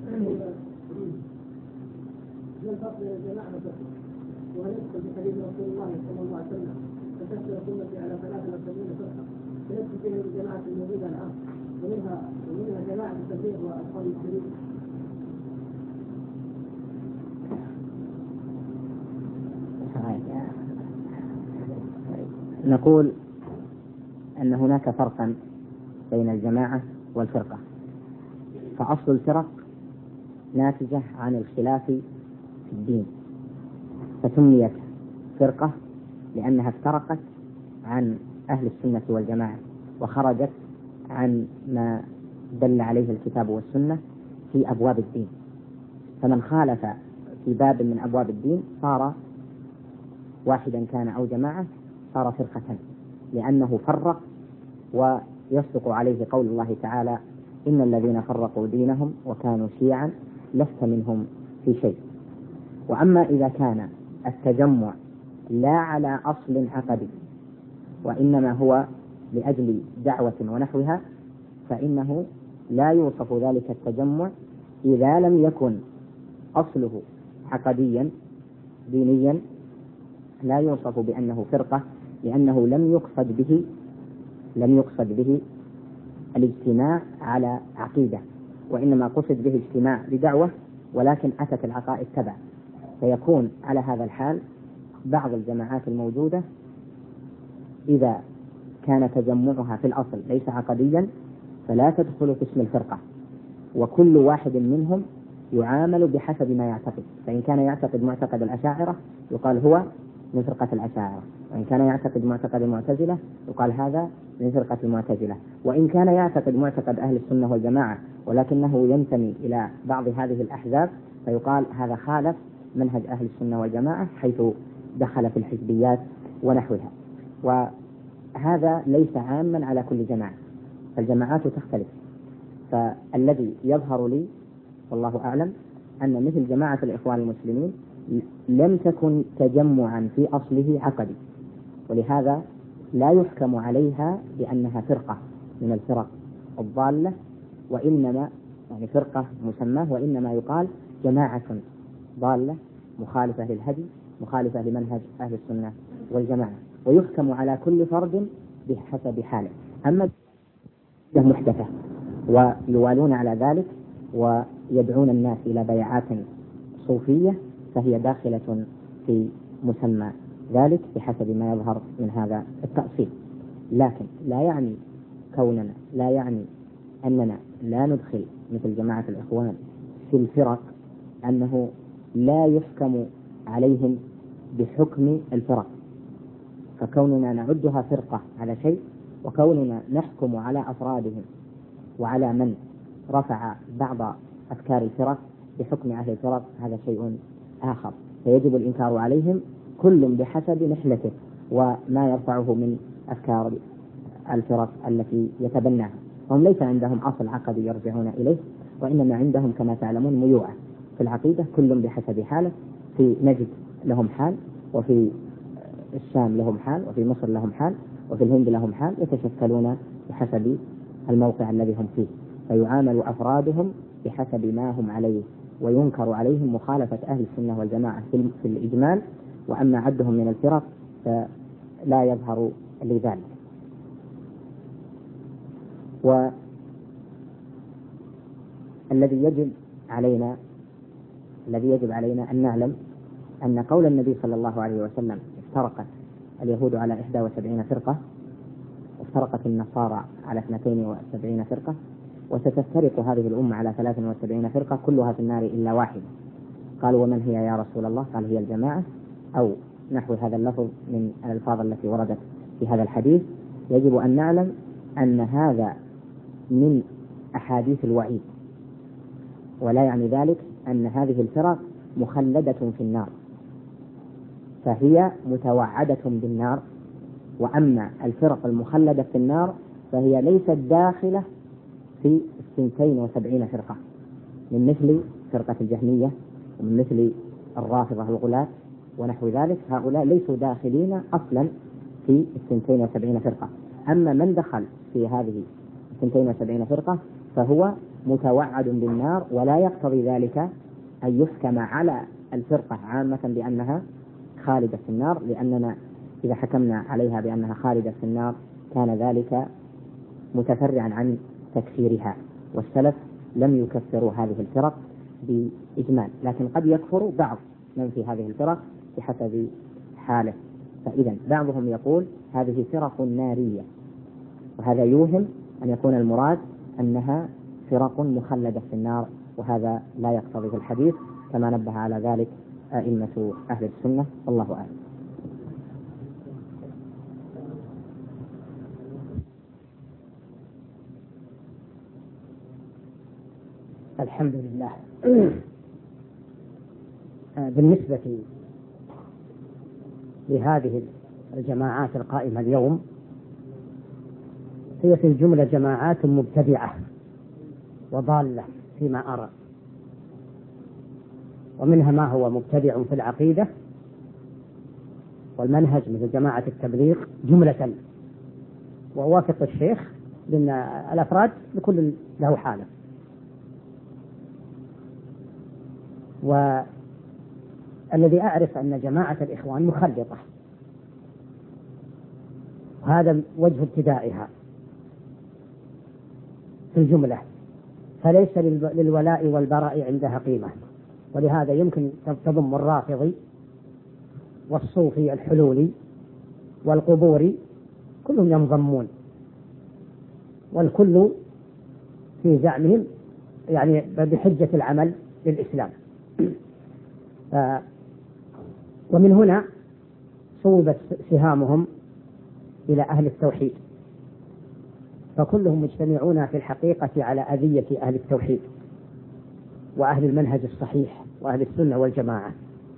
ما الفرق بين الجماعة والفرقة؟ وهل يدخل في حديث رسول الله صلى الله عليه وسلم تكسر سنتي على ثلاثة وسبعين فرقة فيدخل فيها الجماعة الموجودة الآن ومنها ومنها جماعة التبليغ وأطفال المسلمين؟ نقول أن هناك فرقا بين الجماعة والفرقة، فأصل الفرق ناتجة عن الخلاف في الدين، فسميت فرقة لأنها افترقت عن أهل السنة والجماعة وخرجت عن ما دل عليه الكتاب والسنة في أبواب الدين، فمن خالف في باب من أبواب الدين صار واحدا كان أو جماعة صار فرقة، لأنه فرق، ويصدق عليه قول الله تعالى: إن الذين فرقوا دينهم وكانوا شيعا لست منهم في شيء. وأما إذا كان التجمع لا على أصل عقدي وإنما هو لأجل دعوة ونحوها، فإنه لا يوصف ذلك التجمع إذا لم يكن أصله عقديا دينيا، لا يوصف بأنه فرقة، لأنه لم يقصد به لم يقصد به الاجتماع على عقيدة، وإنما قصد به اجتماع لدعوة، ولكن أتت العقائد تبع، فيكون على هذا الحال بعض الجماعات الموجودة إذا كان تجمعها في الأصل ليس عقديا فلا تدخل في اسم الفرقة، وكل واحد منهم يعامل بحسب ما يعتقد، فإن كان يعتقد معتقد الأشاعرة يقال هو من فرقة الأشاعرة، وإن كان يعتقد معتقد المعتزلة يقال هذا من فرقة المعتزلة، وإن كان يعتقد معتقد أهل السنة والجماعة ولكنه ينتمي إلى بعض هذه الأحزاب فيقال هذا خالف منهج أهل السنة والجماعة حيث دخل في الحزبيات ونحوها. وهذا ليس عاما على كل جماعة، فالجماعات تختلف. فالذي يظهر لي والله أعلم أن مثل جماعة الإخوان المسلمين لم تكن تجمعا في أصله عقدي، ولهذا لا يحكم عليها بأنها فرقة من الفرق الضالة، وإنما يعني فرقة مسماه، وإنما يقال جماعة ضالة مخالفة للهدي مخالفة لمنهج أهل السنة والجماعة، ويحكم على كل فرد بحسب حاله. أما محدثة ويوالون على ذلك ويدعون الناس إلى بيعات صوفية فهي داخلة في مسمى ذلك بحسب ما يظهر من هذا التأصيل، لكن لا يعني كوننا لا يعني أننا لا ندخل مثل جماعة الإخوان في الفرق أنه لا يحكم عليهم بحكم الفرق، فكوننا نعدها فرقة على شيء، وكوننا نحكم على أفرادهم وعلى من رفع بعض أفكار الفرق بحكم أهل الفرق هذا شيء آخر، فيجب الإنكار عليهم كل بحسب نحلته وما يرفعه من أفكار الفرق التي يتبناها. هم ليس عندهم أصل عقدي يرجعون إليه، وإنما عندهم كما تعلمون ميوعة في العقيدة، كل بحسب حاله. في نجد لهم حال، وفي الشام لهم حال، وفي مصر لهم حال، وفي الهند لهم حال، يتشكلون بحسب الموقع الذي هم فيه، فيعامل أفرادهم بحسب ما هم عليه، وينكر عليهم مخالفة أهل السنة والجماعة في الإجمال، وأما عدهم من الفرق فلا يظهر لذلك. والذي يجب علينا الذي يجب علينا أن نعلم أن قول النبي صلى الله عليه وسلم افترقت اليهود على إحدى وسبعين فرقة، وافترقت النصارى على اثنتين وسبعين فرقة، وستفترق هذه الأمة على ثلاث وسبعين فرقة كلها في النار إلا واحدة. قالوا: ومن هي يا رسول الله؟ قال: هي الجماعة، أو نحو هذا اللفظ من الألفاظ التي وردت في هذا الحديث. يجب أن نعلم أن هذا من أحاديث الوعيد، ولا يعني ذلك أن هذه الفرق مخلدة في النار، فهي متوعدة بالنار. وأما الفرق المخلدة في النار فهي ليست داخلة في اثنتين وسبعين فرقة، من مثل فرقة الجهمية ومن مثل الرافضة الغلاة ونحو ذلك، هؤلاء ليسوا داخلين أصلا في اثنتين وسبعين فرقة. أما من دخل في هذه اثنتين وسبعين فرقة فهو متوعد بالنار، ولا يقتضي ذلك أن يحكم على الفرقة عامة بأنها خالدة في النار، لأننا إذا حكمنا عليها بأنها خالدة في النار كان ذلك متفرعا عن تكفيرها، والسلف لم يكفروا هذه الفرق بإجمال، لكن قد يكفر بعض من في هذه الفرق بحسب حاله. فإذا بعضهم يقول هذه فرق نارية، وهذا يوهم أن يكون المراد أنها فرق مخلدة في النار، وهذا لا يقتضيه الحديث كما نبه على ذلك أئمة أهل السنة، والله أعلم. الحمد لله. بالنسبة لهذه الجماعات القائمة اليوم، هي في الجملة جماعات مبتدعة وضالة فيما أرى، ومنها ما هو مبتدع في العقيدة والمنهج مثل جماعة التبليغ جملة، وأوافق الشيخ لأن الأفراد لكل له حالة. والذي أعرف أن جماعة الإخوان مخلطة، وهذا وجه ابتدائها في الجملة، فليس للولاء والبراء عندها قيمة، ولهذا يمكن تضم الرافضي والصوفي الحلولي والقبوري كلهم ينضمون، والكل في زعمهم يعني بحجة العمل للإسلام. ف... ومن هنا صوبت سهامهم إلى أهل التوحيد، فكلهم مجتمعون في الحقيقة على أذية أهل التوحيد وأهل المنهج الصحيح وأهل السنة والجماعة.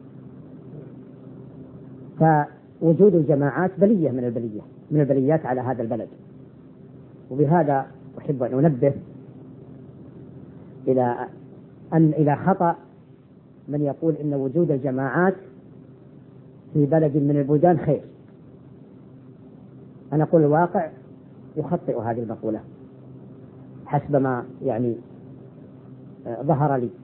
فوجود الجماعات بلية من البلية من البليات على هذا البلد، وبهذا أحب أن أنبه إلى أن إلى خطأ من يقول إن وجود الجماعات في بلد من البلدان خير. أنا أقول الواقع يخطئ هذه المقولة حسب ما يعني ظهر لي.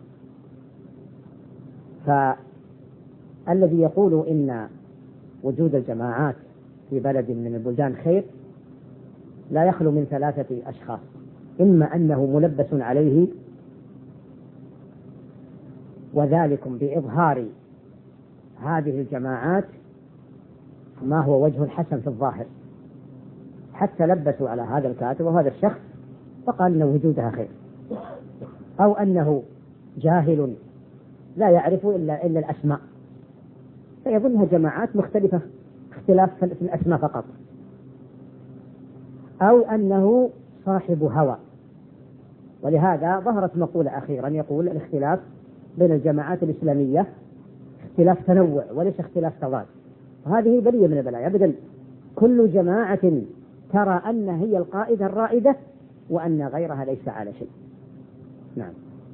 فالذي يقول إن وجود الجماعات في بلد من البلدان خير لا يخلو من ثلاثة أشخاص: إما أنه ملبس عليه، وذلك بإظهار هذه الجماعات ما هو وجه الحسن في الظاهر، حتى لبسوا على هذا الكاتب وهذا الشخص فقال إن وجودها خير، أو أنه جاهل لا يعرف إلا إلا الأسماء فيظنها جماعات مختلفة اختلاف في الأسماء فقط، أو أنه صاحب هوى. ولهذا ظهرت مقولة أخيرا يقول الاختلاف بين الجماعات الإسلامية اختلاف تنوع وليس اختلاف تضاد، وهذه بلية من البلايا. أبدا كل جماعة ترى أن هي القائدة الرائدة وأن غيرها ليس على شيء. نعم.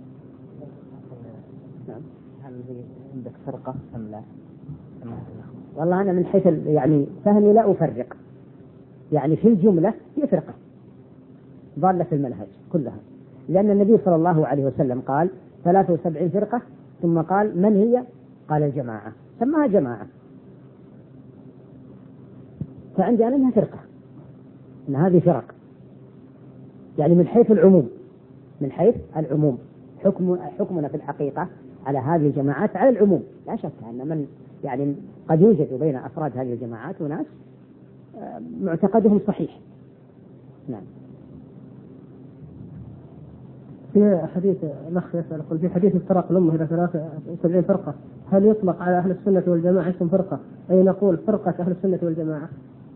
نعم. هل عندك فرقة أم لا؟ والله أنا من حيث يعني فهمي لا أفرق، يعني في الجملة هي فرقة ضالة في المنهج كلها، لأن النبي صلى الله عليه وسلم قال ثلاث وسبعين فرقة، ثم قال من هي؟ قال الجماعة، سماها جماعة. فعندي أنا أنها فرقة، أن هذه فرق يعني من حيث العموم، من حيث العموم حكم حكمنا في الحقيقة على هذه الجماعات على العموم. لا شك أن من يعني قد يوجد بين أفراد هذه الجماعات وناس معتقدهم صحيح. نعم. في حديث الأخ يسأل يقول في حديث افتراق الأمة إلى ثلاثة وسبعين فرقة، هل يطلق على أهل السنة والجماعة اسم فرقة، أي نقول فرقة أهل السنة والجماعة؟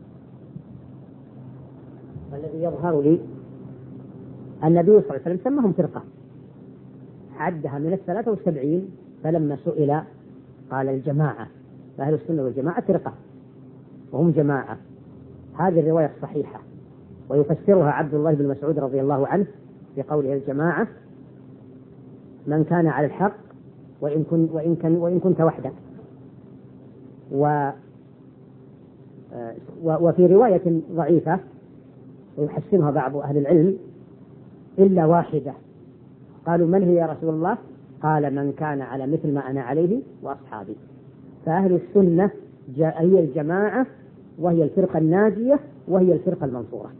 الذي يظهر لي النبي صلى الله عليه وسلم سمهم فرقة، عدها من الثلاثة والسبعين، فلما سئل قال الجماعة، فأهل السنة والجماعة فرقة وهم جماعة. هذه الرواية الصحيحة، ويفسرها عبد الله بن مسعود رضي الله عنه بقوله الجماعة من كان على الحق وإن, كن وإن, كن وإن كنت وحدك. و وفي رواية ضعيفة ويحسنها بعض أهل العلم إلا واحدة. قالوا من هي يا رسول الله؟ قال من كان على مثل ما أنا عليه وأصحابي. فأهل السنة هي الجماعة، وهي الفرقة الناجية، وهي الفرقة المنصورة.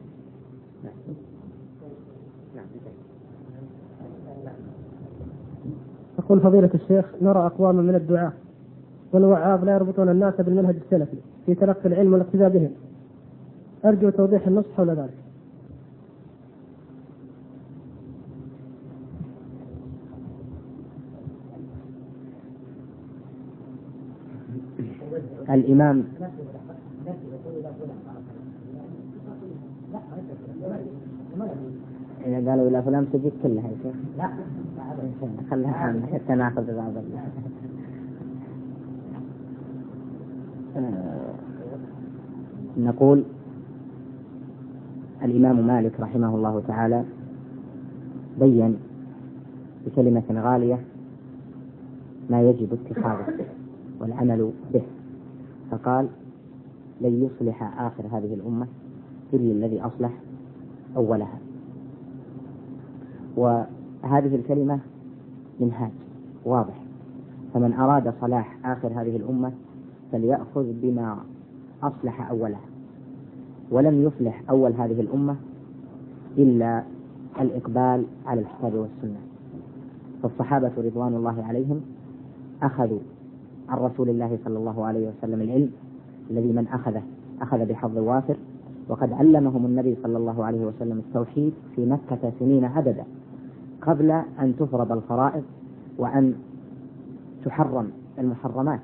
يقول فضيلة الشيخ: نرى أقواما من الدعاة والوعاظ لا يربطون الناس بالمنهج السلفي في تلقي العلم والاقتداء بهم، أرجو توضيح النص حول ذلك. الإمام إذا قالوا إلى فلان تجيك كلها يا شيخ. لا خلها عنها حتى نأخذ بعض. نقول الإمام مالك رحمه الله تعالى بين بكلمة غالية ما يجب اتخاذه والعمل به، فقال: لن يصلح آخر هذه الأمة إلا الذي أصلح أولها. وهذه الكلمة منهاج واضح، فمن أراد صلاح آخر هذه الأمة فليأخذ بما أصلح أولها، ولم يصلح أول هذه الأمة إلا الإقبال على الكتاب والسنة. فالصحابة رضوان الله عليهم أخذوا عن رسول الله صلى الله عليه وسلم العلم الذي من أخذه أخذ بحظ وافر، وقد علمهم النبي صلى الله عليه وسلم التوحيد في مكة سنين عددا قبل أن تفرض الفرائض وأن تحرم المحرمات،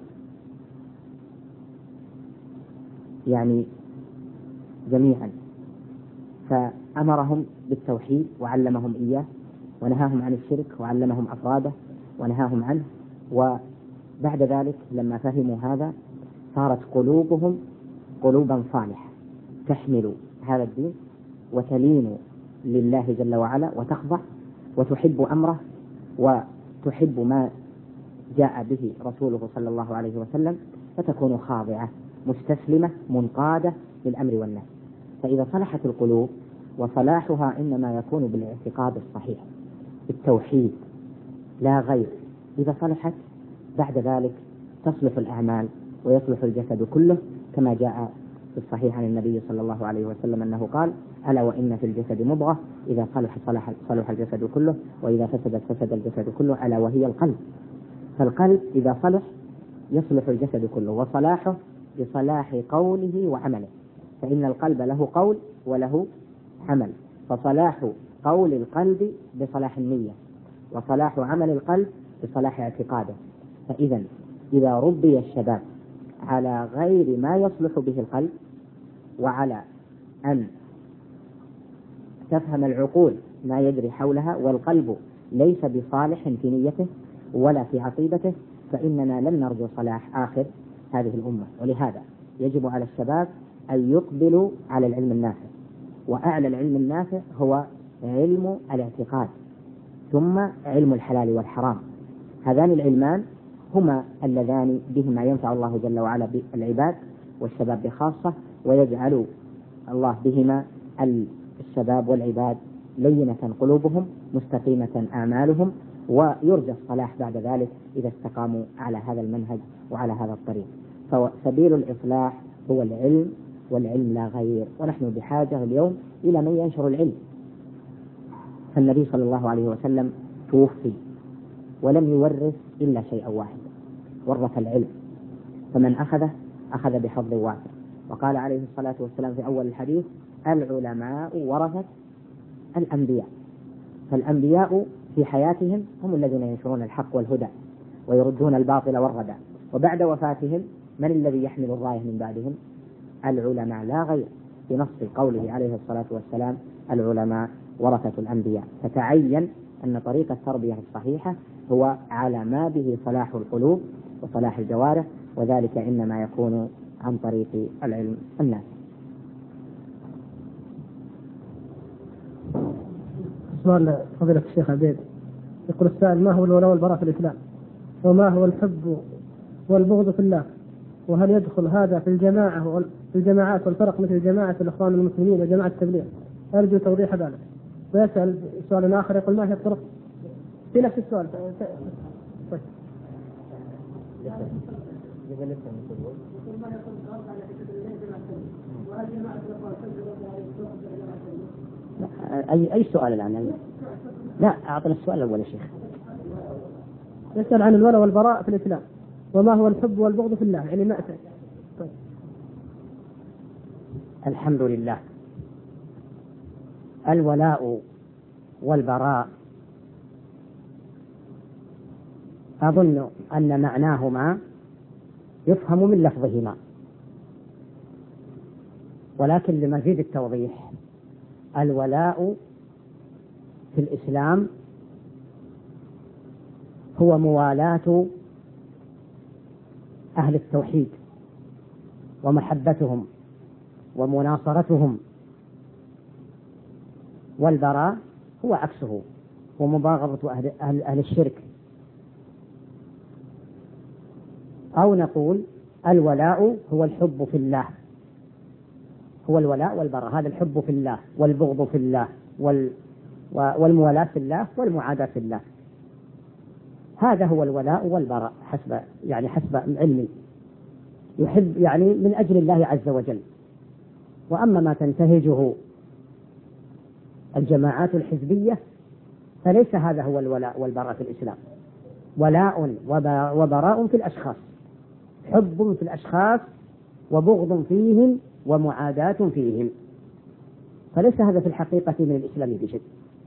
يعني جميعا. فأمرهم بالتوحيد وعلمهم إياه، ونهاهم عن الشرك وعلمهم أفراده ونهاهم عنه. وبعد ذلك لما فهموا هذا صارت قلوبهم قلوبا صالحة تحمل هذا الدين وتلين لله جل وعلا وتخضع وتحب أمره وتحب ما جاء به رسوله صلى الله عليه وسلم، فتكون خاضعة مستسلمة منقادة للأمر والنهي. فإذا صلحت القلوب، وصلاحها إنما يكون بالاعتقاد الصحيح بالتوحيد لا غير، إذا صلحت بعد ذلك تصلح الأعمال ويصلح الجسد كله، كما جاء في الصحيح عن النبي صلى الله عليه وسلم أنه قال: ألا وإن في الجسد مضغة إذا صلح صلح, صلح الجسد كله، وإذا فسدت فسد الجسد كله، ألا وهي القلب. فالقلب إذا صلح يصلح الجسد كله، وصلاحه بصلاح قوله وعمله، فإن القلب له قول وله عمل، فصلاح قول القلب بصلاح النية، وصلاح عمل القلب بصلاح اعتقاده. فإذا إذا ربي الشباب على غير ما يصلح به القلب، وعلى أن تفهم العقول ما يجري حولها، والقلب ليس بصالح في نيته ولا في عقيدته، فإننا لن نرجو صلاح آخر هذه الأمة. ولهذا يجب على الشباب أن يقبلوا على العلم النافع، وأعلى العلم النافع هو علم الاعتقاد، ثم علم الحلال والحرام. هذان العلمان هما اللذان بهما ينفع الله جل وعلا بالعباد والشباب بخاصة، ويجعل الله بهما الشباب والعباد لينة قلوبهم مستقيمة أعمالهم، ويرجى الصلاح بعد ذلك إذا استقاموا على هذا المنهج وعلى هذا الطريق. فسبيل الإصلاح هو العلم، والعلم لا غير. ونحن بحاجة اليوم إلى من ينشر العلم. فالنبي صلى الله عليه وسلم توفي ولم يورث إلا شيئا واحدا، ورث العلم، فمن أخذه أخذ بحظ وافر. وقال عليه الصلاة والسلام في أول الحديث: العلماء ورثة الأنبياء. فالأنبياء في حياتهم هم الذين ينشرون الحق والهدى ويردون الباطل والردى، وبعد وفاتهم من الذي يحمل الراية من بعدهم؟ العلماء لا غير، بنص قوله عليه الصلاة والسلام: العلماء ورثة الأنبياء. فتعين أن طريق التربية الصحيحة هو على ما به صلاح القلوب وصلاح الجوارح، وذلك إنما يكون عن طريق العلم النافع. سؤال فضيلة الشيخ عبيد، يقول السائل: ما هو الولاء والبراء في الإسلام؟ وما هو الحب والبغض في الله؟ وهل يدخل هذا في الجماعة في الجماعات والفرق مثل جماعة الإخوان المسلمين وجماعة التبليغ؟ أرجو توضيح ذلك. ويسأل سؤال آخر يقول ما هي الطرق في نفس السؤال. طيب. أي أي سؤال الآن؟ لا أعطنا السؤال الأول يا شيخ. يسأل عن الولاء والبراء في الإسلام، وما هو الحب والبغض في الله، يعني ما أتى. طيب. الحمد لله. الولاء والبراء أظن أن معناهما يفهم من لفظهما، ولكن لمزيد التوضيح الولاء في الإسلام هو موالاة أهل التوحيد ومحبتهم ومناصرتهم، والبراء هو عكسه ومباغضة أهل, أهل, أهل الشرك. أو نقول الولاء هو الحب في الله، هو الولاء والبراء، هذا الحب في الله والبغض في الله وال والموالاة في الله والمعاداة في الله، هذا هو الولاء والبراء حسب يعني حسب علمي، يحب يعني من أجل الله عز وجل. وأما ما تنتهجه الجماعات الحزبية فليس هذا هو الولاء والبراء في الإسلام. ولاء وبراء في الأشخاص، حب في الأشخاص وبغض فيهم ومعاداة فيهم، فليس هذا في الحقيقة من الإسلام بشيء.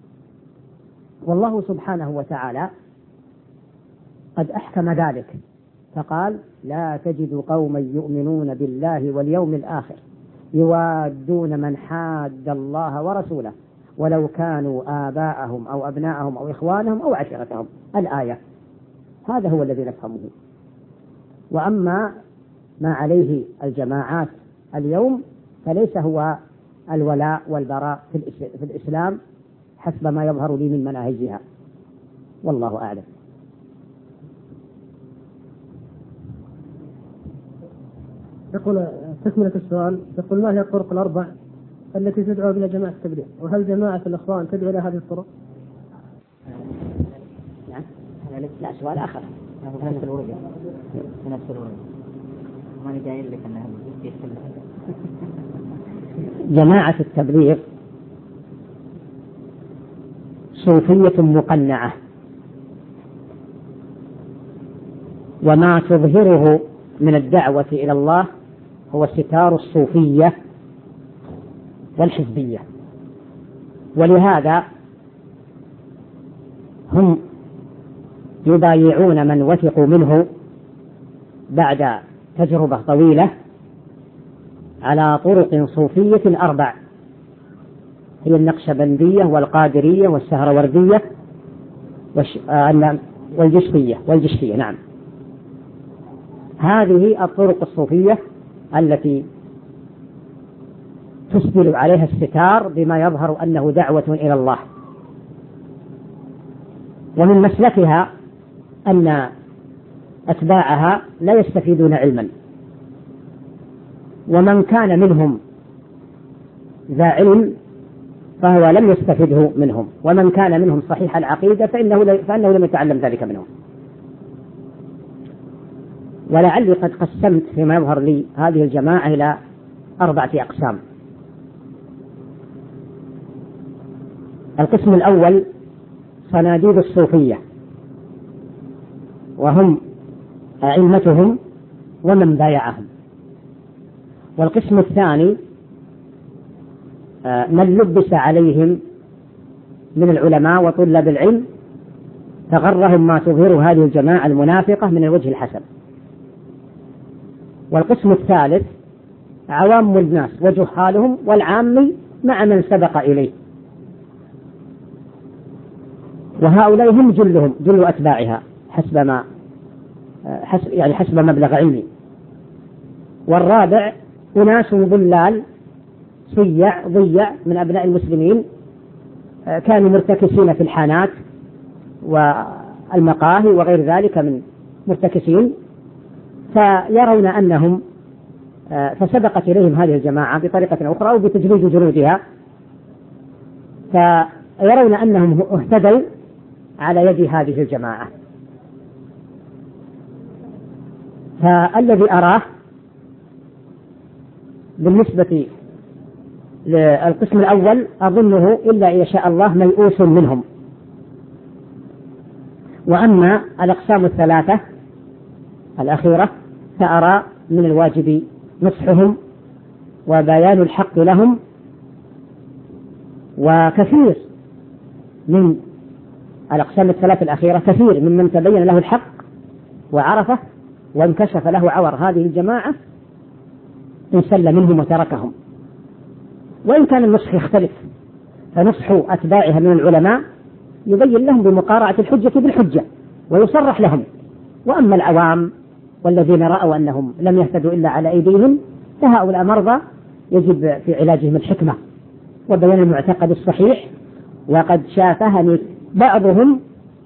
والله سبحانه وتعالى قد أحكم ذلك فقال: لا تجد قوما يؤمنون بالله واليوم الآخر يوادون من حاد الله ورسوله ولو كانوا آباءهم أو أبناءهم أو إخوانهم أو عشيرتهم. الآية، هذا هو الذي نفهمه. وأما ما عليه الجماعات اليوم فليس هو الولاء والبراء في الإسلام حسب ما يظهر لي من مناهجها، والله أعلم. يقول تكملة السؤال، يقول ما هي الطرق الأربع التي تدعو إلى جماعة التبليغ، وهل جماعة الإخوان تدعو إلى هذه الطرق؟ نعم. لا سؤال آخر. في نفس الورقة في نفس الورقة ما أنا جاي لك أنها جماعة التبليغ صوفية مقنعة، وما تظهره من الدعوة إلى الله هو ستار الصوفية والحزبية، ولهذا هم يبايعون من وثقوا منه بعد تجربة طويلة على طرق صوفية أربع، هي النقشبندية والقادرية والسهروردية والجشتية والجشتية نعم. هذه الطرق الصوفية التي تسبل عليها الستار بما يظهر أنه دعوة إلى الله. ومن مسلكها أن أتباعها لا يستفيدون علما، ومن كان منهم ذا علم فهو لم يستفده منهم، ومن كان منهم صحيح العقيدة فإنه, فإنه لم يتعلم ذلك منهم. ولعلي قد قسمت فيما يظهر لي هذه الجماعة إلى أربعة أقسام. القسم الأول صناديد الصوفية، وهم أئمتهم ومن بايعهم. والقسم الثاني من لبس عليهم من العلماء وطلاب العلم فغرهم ما تظهر هذه الجماعة المنافقة من الوجه الحسن. والقسم الثالث عوام الناس وجهالهم والعام مع من سبق إليه، وهؤلاء هم جلهم جل أتباعها حسب ما حسب يعني حسب مبلغ علمي. والرابع أناس ضلال صيع ضيع من أبناء المسلمين كانوا مرتكسين في الحانات والمقاهي وغير ذلك من مرتكسين، فيرون أنهم فسبقت إليهم هذه الجماعة بطريقة أخرى أو بتجريد جنودها، يرون أنهم اهتدوا على يد هذه الجماعة. فالذي أراه بالنسبة للقسم الأول أظنه إلا إن شاء الله ميؤوس منهم. وأما الأقسام الثلاثة الأخيرة فأرى من الواجب نصحهم وبيان الحق لهم. وكثير من الأقسام الثلاثة الأخيرة كثير ممن تبين له الحق وعرفه وانكشف له عور هذه الجماعة انسل منهم وتركهم. وإن كان النصح يختلف، فنصح أتباعها من العلماء يبين لهم بمقارعة الحجة بالحجة ويصرح لهم. وأما العوام والذين رأوا أنهم لم يهتدوا إلا على أيديهم فهؤلاء مرضى يجب في علاجهم الحكمة وبيان المعتقد الصحيح. وقد شافهني بعضهم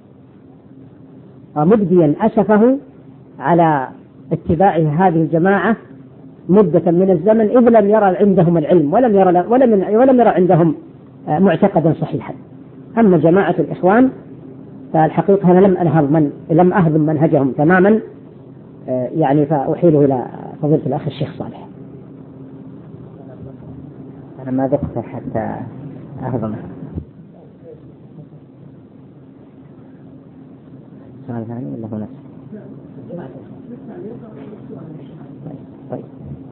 مبديا أسفه على اتباع هذه الجماعة مدة من الزمن إذ لم يرى عندهم العلم ولم يرى, ولم ولم يرى عندهم معتقدا صحيحا. أما جماعة الإخوان فالحقيقة أنا لم أنهض من لم أهضم منهجهم تماما، يعني فأحيله إلى فضيلة الأخ الشيخ صالح. أنا ما ذقت حتى أهضمه. سؤال ثاني ولا هو نفسه؟ طيب.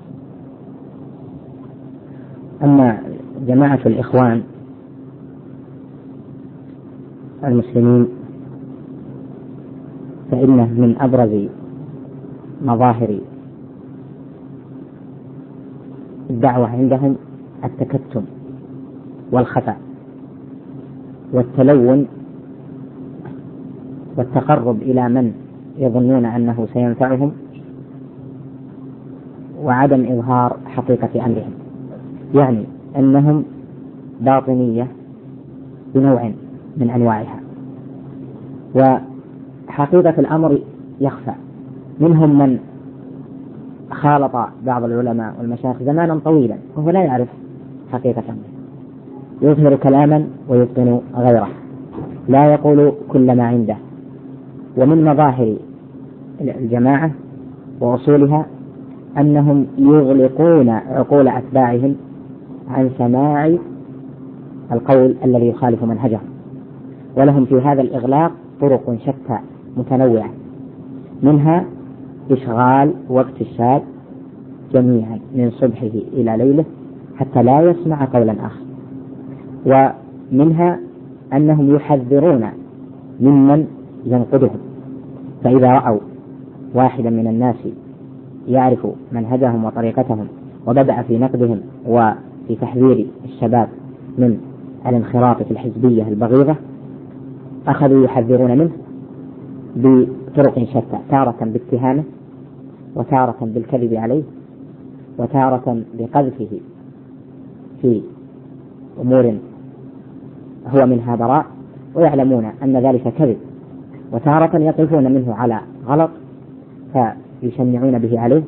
أما جماعة الإخوان المسلمين فإنه من أبرز مظاهر الدعوة عندهم التكتم والخفاء والتلون والتقرب إلى من يظنون أنه سينفعهم وعدم إظهار حقيقة أمرهم. يعني أنهم باطنية بنوع من أنواعها، وحقيقة الأمر يخفى. منهم من خالط بعض العلماء والمشايخ زمانا طويلا وهو لا يعرف حقيقة أمره، يظهر كلاما ويبطن غيره، لا يقول كل ما عنده. ومن مظاهر الجماعة وأصولها أنهم يغلقون عقول أتباعهم عن سماع القول الذي يخالف منهجهم، ولهم في هذا الإغلاق طرق شتى متنوعة، منها إشغال وقت الشاب جميعا من صبحه إلى ليله حتى لا يسمع قولا آخر، ومنها أنهم يحذرون ممن ينقدهم. فإذا رأوا واحدا من الناس يعرف منهجهم وطريقتهم وبدأ في نقدهم وفي تحذير الشباب من الانخراط في الحزبية البغيضة أخذوا يحذرون منه بطرق شتى، تارة باتهامه وتارة بالكذب عليه وتارة بقذفه في أمور هو منها براء ويعلمون أن ذلك كذب، وتارة يقفون منه على غلط فيشنعون به عليه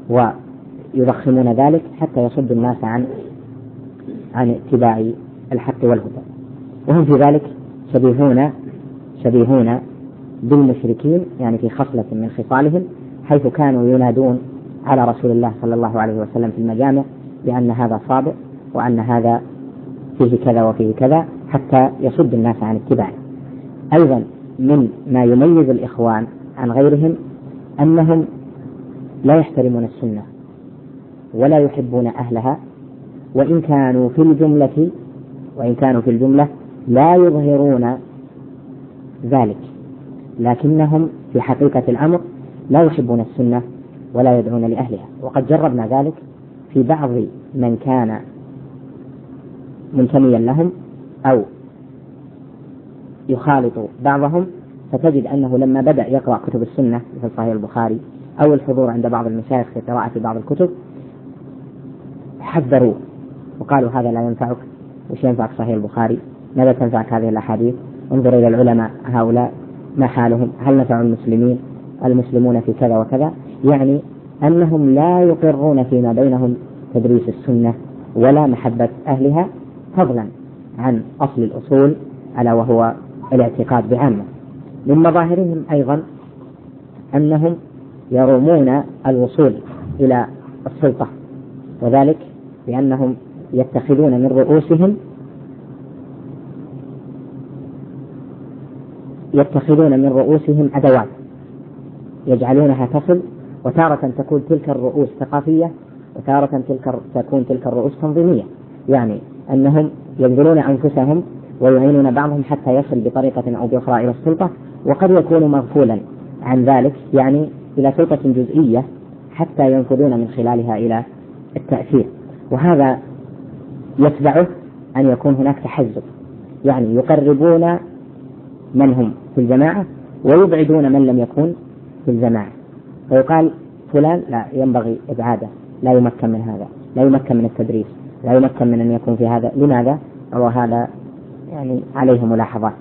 ويضخمون ذلك حتى يصد الناس عن عن اتباع الحق والهدى. وهم في ذلك شبيهون شبيهون بالمشركين، يعني في خصلة من خصالهم، حيث كانوا ينادون على رسول الله صلى الله عليه وسلم في المجامع بأن هذا صادق وأن هذا فيه كذا وفيه كذا حتى يصد الناس عن اتباعه. أيضا من ما يميز الإخوان عن غيرهم أنهم لا يحترمون السنة ولا يحبون أهلها، وإن كانوا في الجملة وإن كانوا في الجملة لا يظهرون ذلك، لكنهم في حقيقة الأمر لا يحبون السنة ولا يدعون لأهلها. وقد جربنا ذلك في بعض من كان منتميا لهم أو يخالط بعضهم، فتجد أنه لما بدأ يقرأ كتب السنة في صحيح البخاري أو الحضور عند بعض المشايخ في قراءة بعض الكتب حذروه وقالوا هذا لا ينفعك، وش ينفعك صحيح البخاري؟ ماذا تنفعك هذه الأحاديث؟ انظر إلى العلماء هؤلاء ما حالهم؟ هل نفع المسلمين؟ المسلمون في كذا وكذا. يعني أنهم لا يقرون فيما بينهم تدريس السنة ولا محبة أهلها، فضلا عن أصل الأصول ألا وهو الاعتقاد بعامة. من مظاهرهم أيضا أنهم يرومون الوصول إلى السلطة، وذلك بأنهم يتخذون من رؤوسهم يتخذون من رؤوسهم أدوات يجعلونها تصل، وتارة تكون تلك الرؤوس ثقافية وتارة تلك تكون تلك الرؤوس تنظيمية، يعني أنهم يبذلون أنفسهم ويعينون بعضهم حتى يصل بطريقة أو بأخرى إلى السلطة، وقد يكون مغفولا عن ذلك يعني إلى سلطة جزئية حتى ينفذون من خلالها إلى التأثير. وهذا يتبعه أن يكون هناك تحزب، يعني يقربون من هم في الجماعة ويبعدون من لم يكن في الجماعة، فيقال فلان لا ينبغي إبعاده، لا يمكن من هذا، لا يمكن من التدريس، لا يمكن من أن يكون في هذا. لماذا؟ وهذا يعني عليه ملاحظات.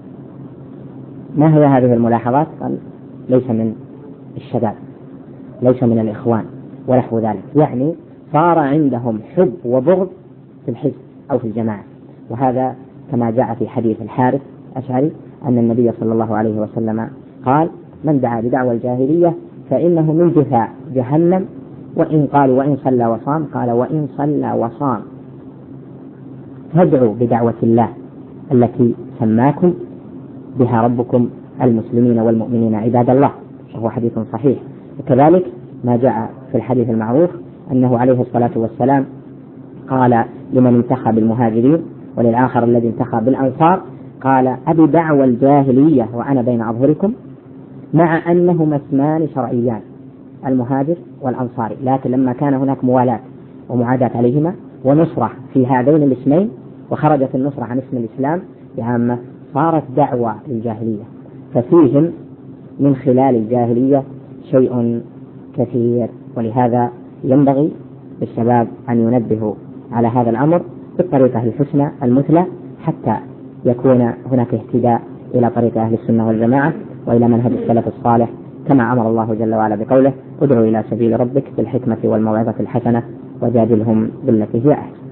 ما هي هذه الملاحظات؟ قال ليس من الشباب، ليس من الإخوان ونحو ذلك، يعني صار عندهم حب وبغض في الحزب أو في الجماعة. وهذا كما جاء في حديث الحارث الأشعري أن النبي صلى الله عليه وسلم قال: من دعا بدعوى الجاهلية فإنه من جثاء جهنم، وإن قال وإن صلى وصام، قال وإن صلى وصام فادعوا بدعوة الله التي سماكم بها ربكم المسلمين والمؤمنين عباد الله، وهو حديث صحيح. وكذلك ما جاء في الحديث المعروف أنه عليه الصلاة والسلام قال لمن انتخى بالمهاجرين وللآخر الذي انتخى بالأنصار، قال: أبي دعوى الجاهلية وأنا بين أظهركم، مع أنهما اسمان شرعيان المهاجر والأنصاري، لكن لما كان هناك موالاة ومعاداة عليهما ونصرة في هذين الاسمين وخرجت النصرة عن اسم الإسلام بعامة صارت دعوة للجاهلية، ففيهم من خلال الجاهلية شيء كثير. ولهذا ينبغي للشباب أن ينبهوا على هذا الأمر بالطريقة الحسنى المثلى حتى يكون هناك اهتداء إلى طريق أهل السنة والجماعة وإلى منهج السلف الصالح، كما أمر الله جل وعلا بقوله: ادعوا إلى سبيل ربك بالحكمة والموعظة الحسنة وجادلهم بالتي هي أحسن.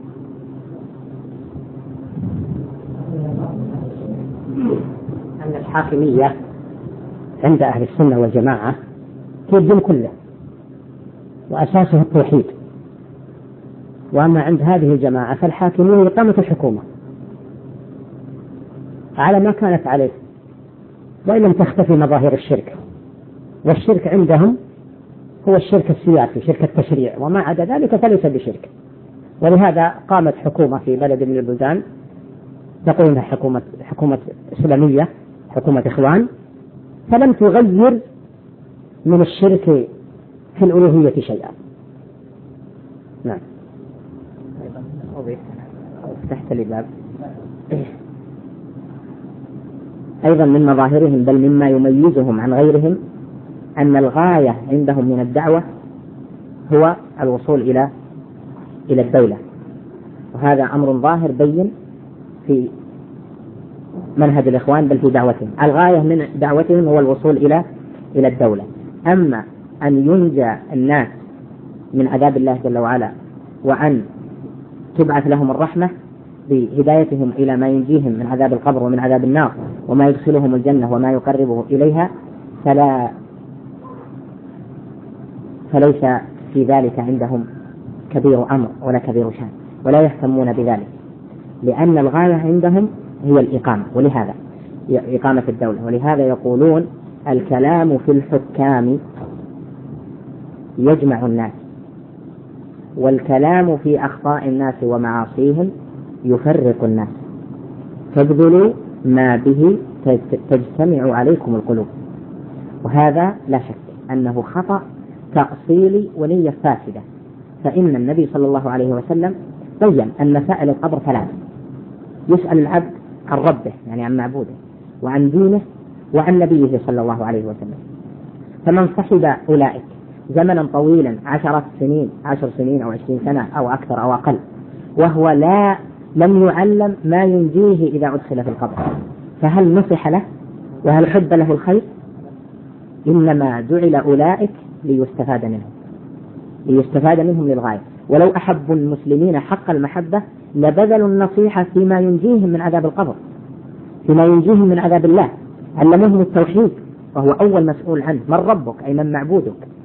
أن الحاكمية عند أهل السنة والجماعة هي الدين كله وأساسه التوحيد، وأما عند هذه الجماعة فالحاكمية إقامة الحكومة على ما كانت عليه، وإن لم تختفي مظاهر الشرك. والشرك عندهم هو الشرك السياسي، شرك التشريع، وما عدا ذلك فليس بشرك. ولهذا قامت حكومة في بلد من البلدان تقول إنها حكومة حكومة إسلامية، حكومة إخوان، فلم تغير من الشرك في الألوهية شيئا. نعم. فتحت لي باب. أيضا من مظاهرهم بل مما يميزهم عن غيرهم أن الغاية عندهم من الدعوة هو الوصول إلى إلى الدولة، وهذا أمر ظاهر بين في منهج الإخوان بل في دعوتهم. الغاية من دعوتهم هو الوصول إلى إلى الدولة. أما أن ينجى الناس من عذاب الله جل وعلا وأن تبعث لهم الرحمة بهدايتهم إلى ما ينجيهم من عذاب القبر ومن عذاب النار وما يدخلهم الجنة وما يقربه إليها، فلا فليس في ذلك عندهم كبير أمر ولا كبير شان، ولا يهتمون بذلك، لأن الغاية عندهم هي الإقامة، ولهذا إقامة الدولة. ولهذا يقولون: الكلام في الحكام يجمع الناس، والكلام في أخطاء الناس ومعاصيهم يفرق الناس، فابذلوا ما به تجتمع عليكم القلوب. وهذا لا شك أنه خطأ تأصيلي ونية فاسدة، فإن النبي صلى الله عليه وسلم بين أن سائل القبر ثلاث: يسأل العبد عن ربه يعني عن معبوده، وعن دينه، وعن نبيه صلى الله عليه وسلم. فمن صحب أولئك زمنا طويلا عشرة سنين عشر سنين أو عشرين سنة أو أكثر أو أقل وهو لا لم يعلم ما ينجيه إذا أدخل في القبر، فهل نصح له وهل حب له الخير؟ إنما جعل أولئك ليستفاد منهم ليستفاد منهم للغاية. ولو أحبوا المسلمين حق المحبة لبذلوا النصيحة فيما ينجيهم من عذاب القبر، فيما ينجيهم من عذاب الله. علموهم التوحيد وهو أول مسؤول عنه، من ربك أي من معبودك،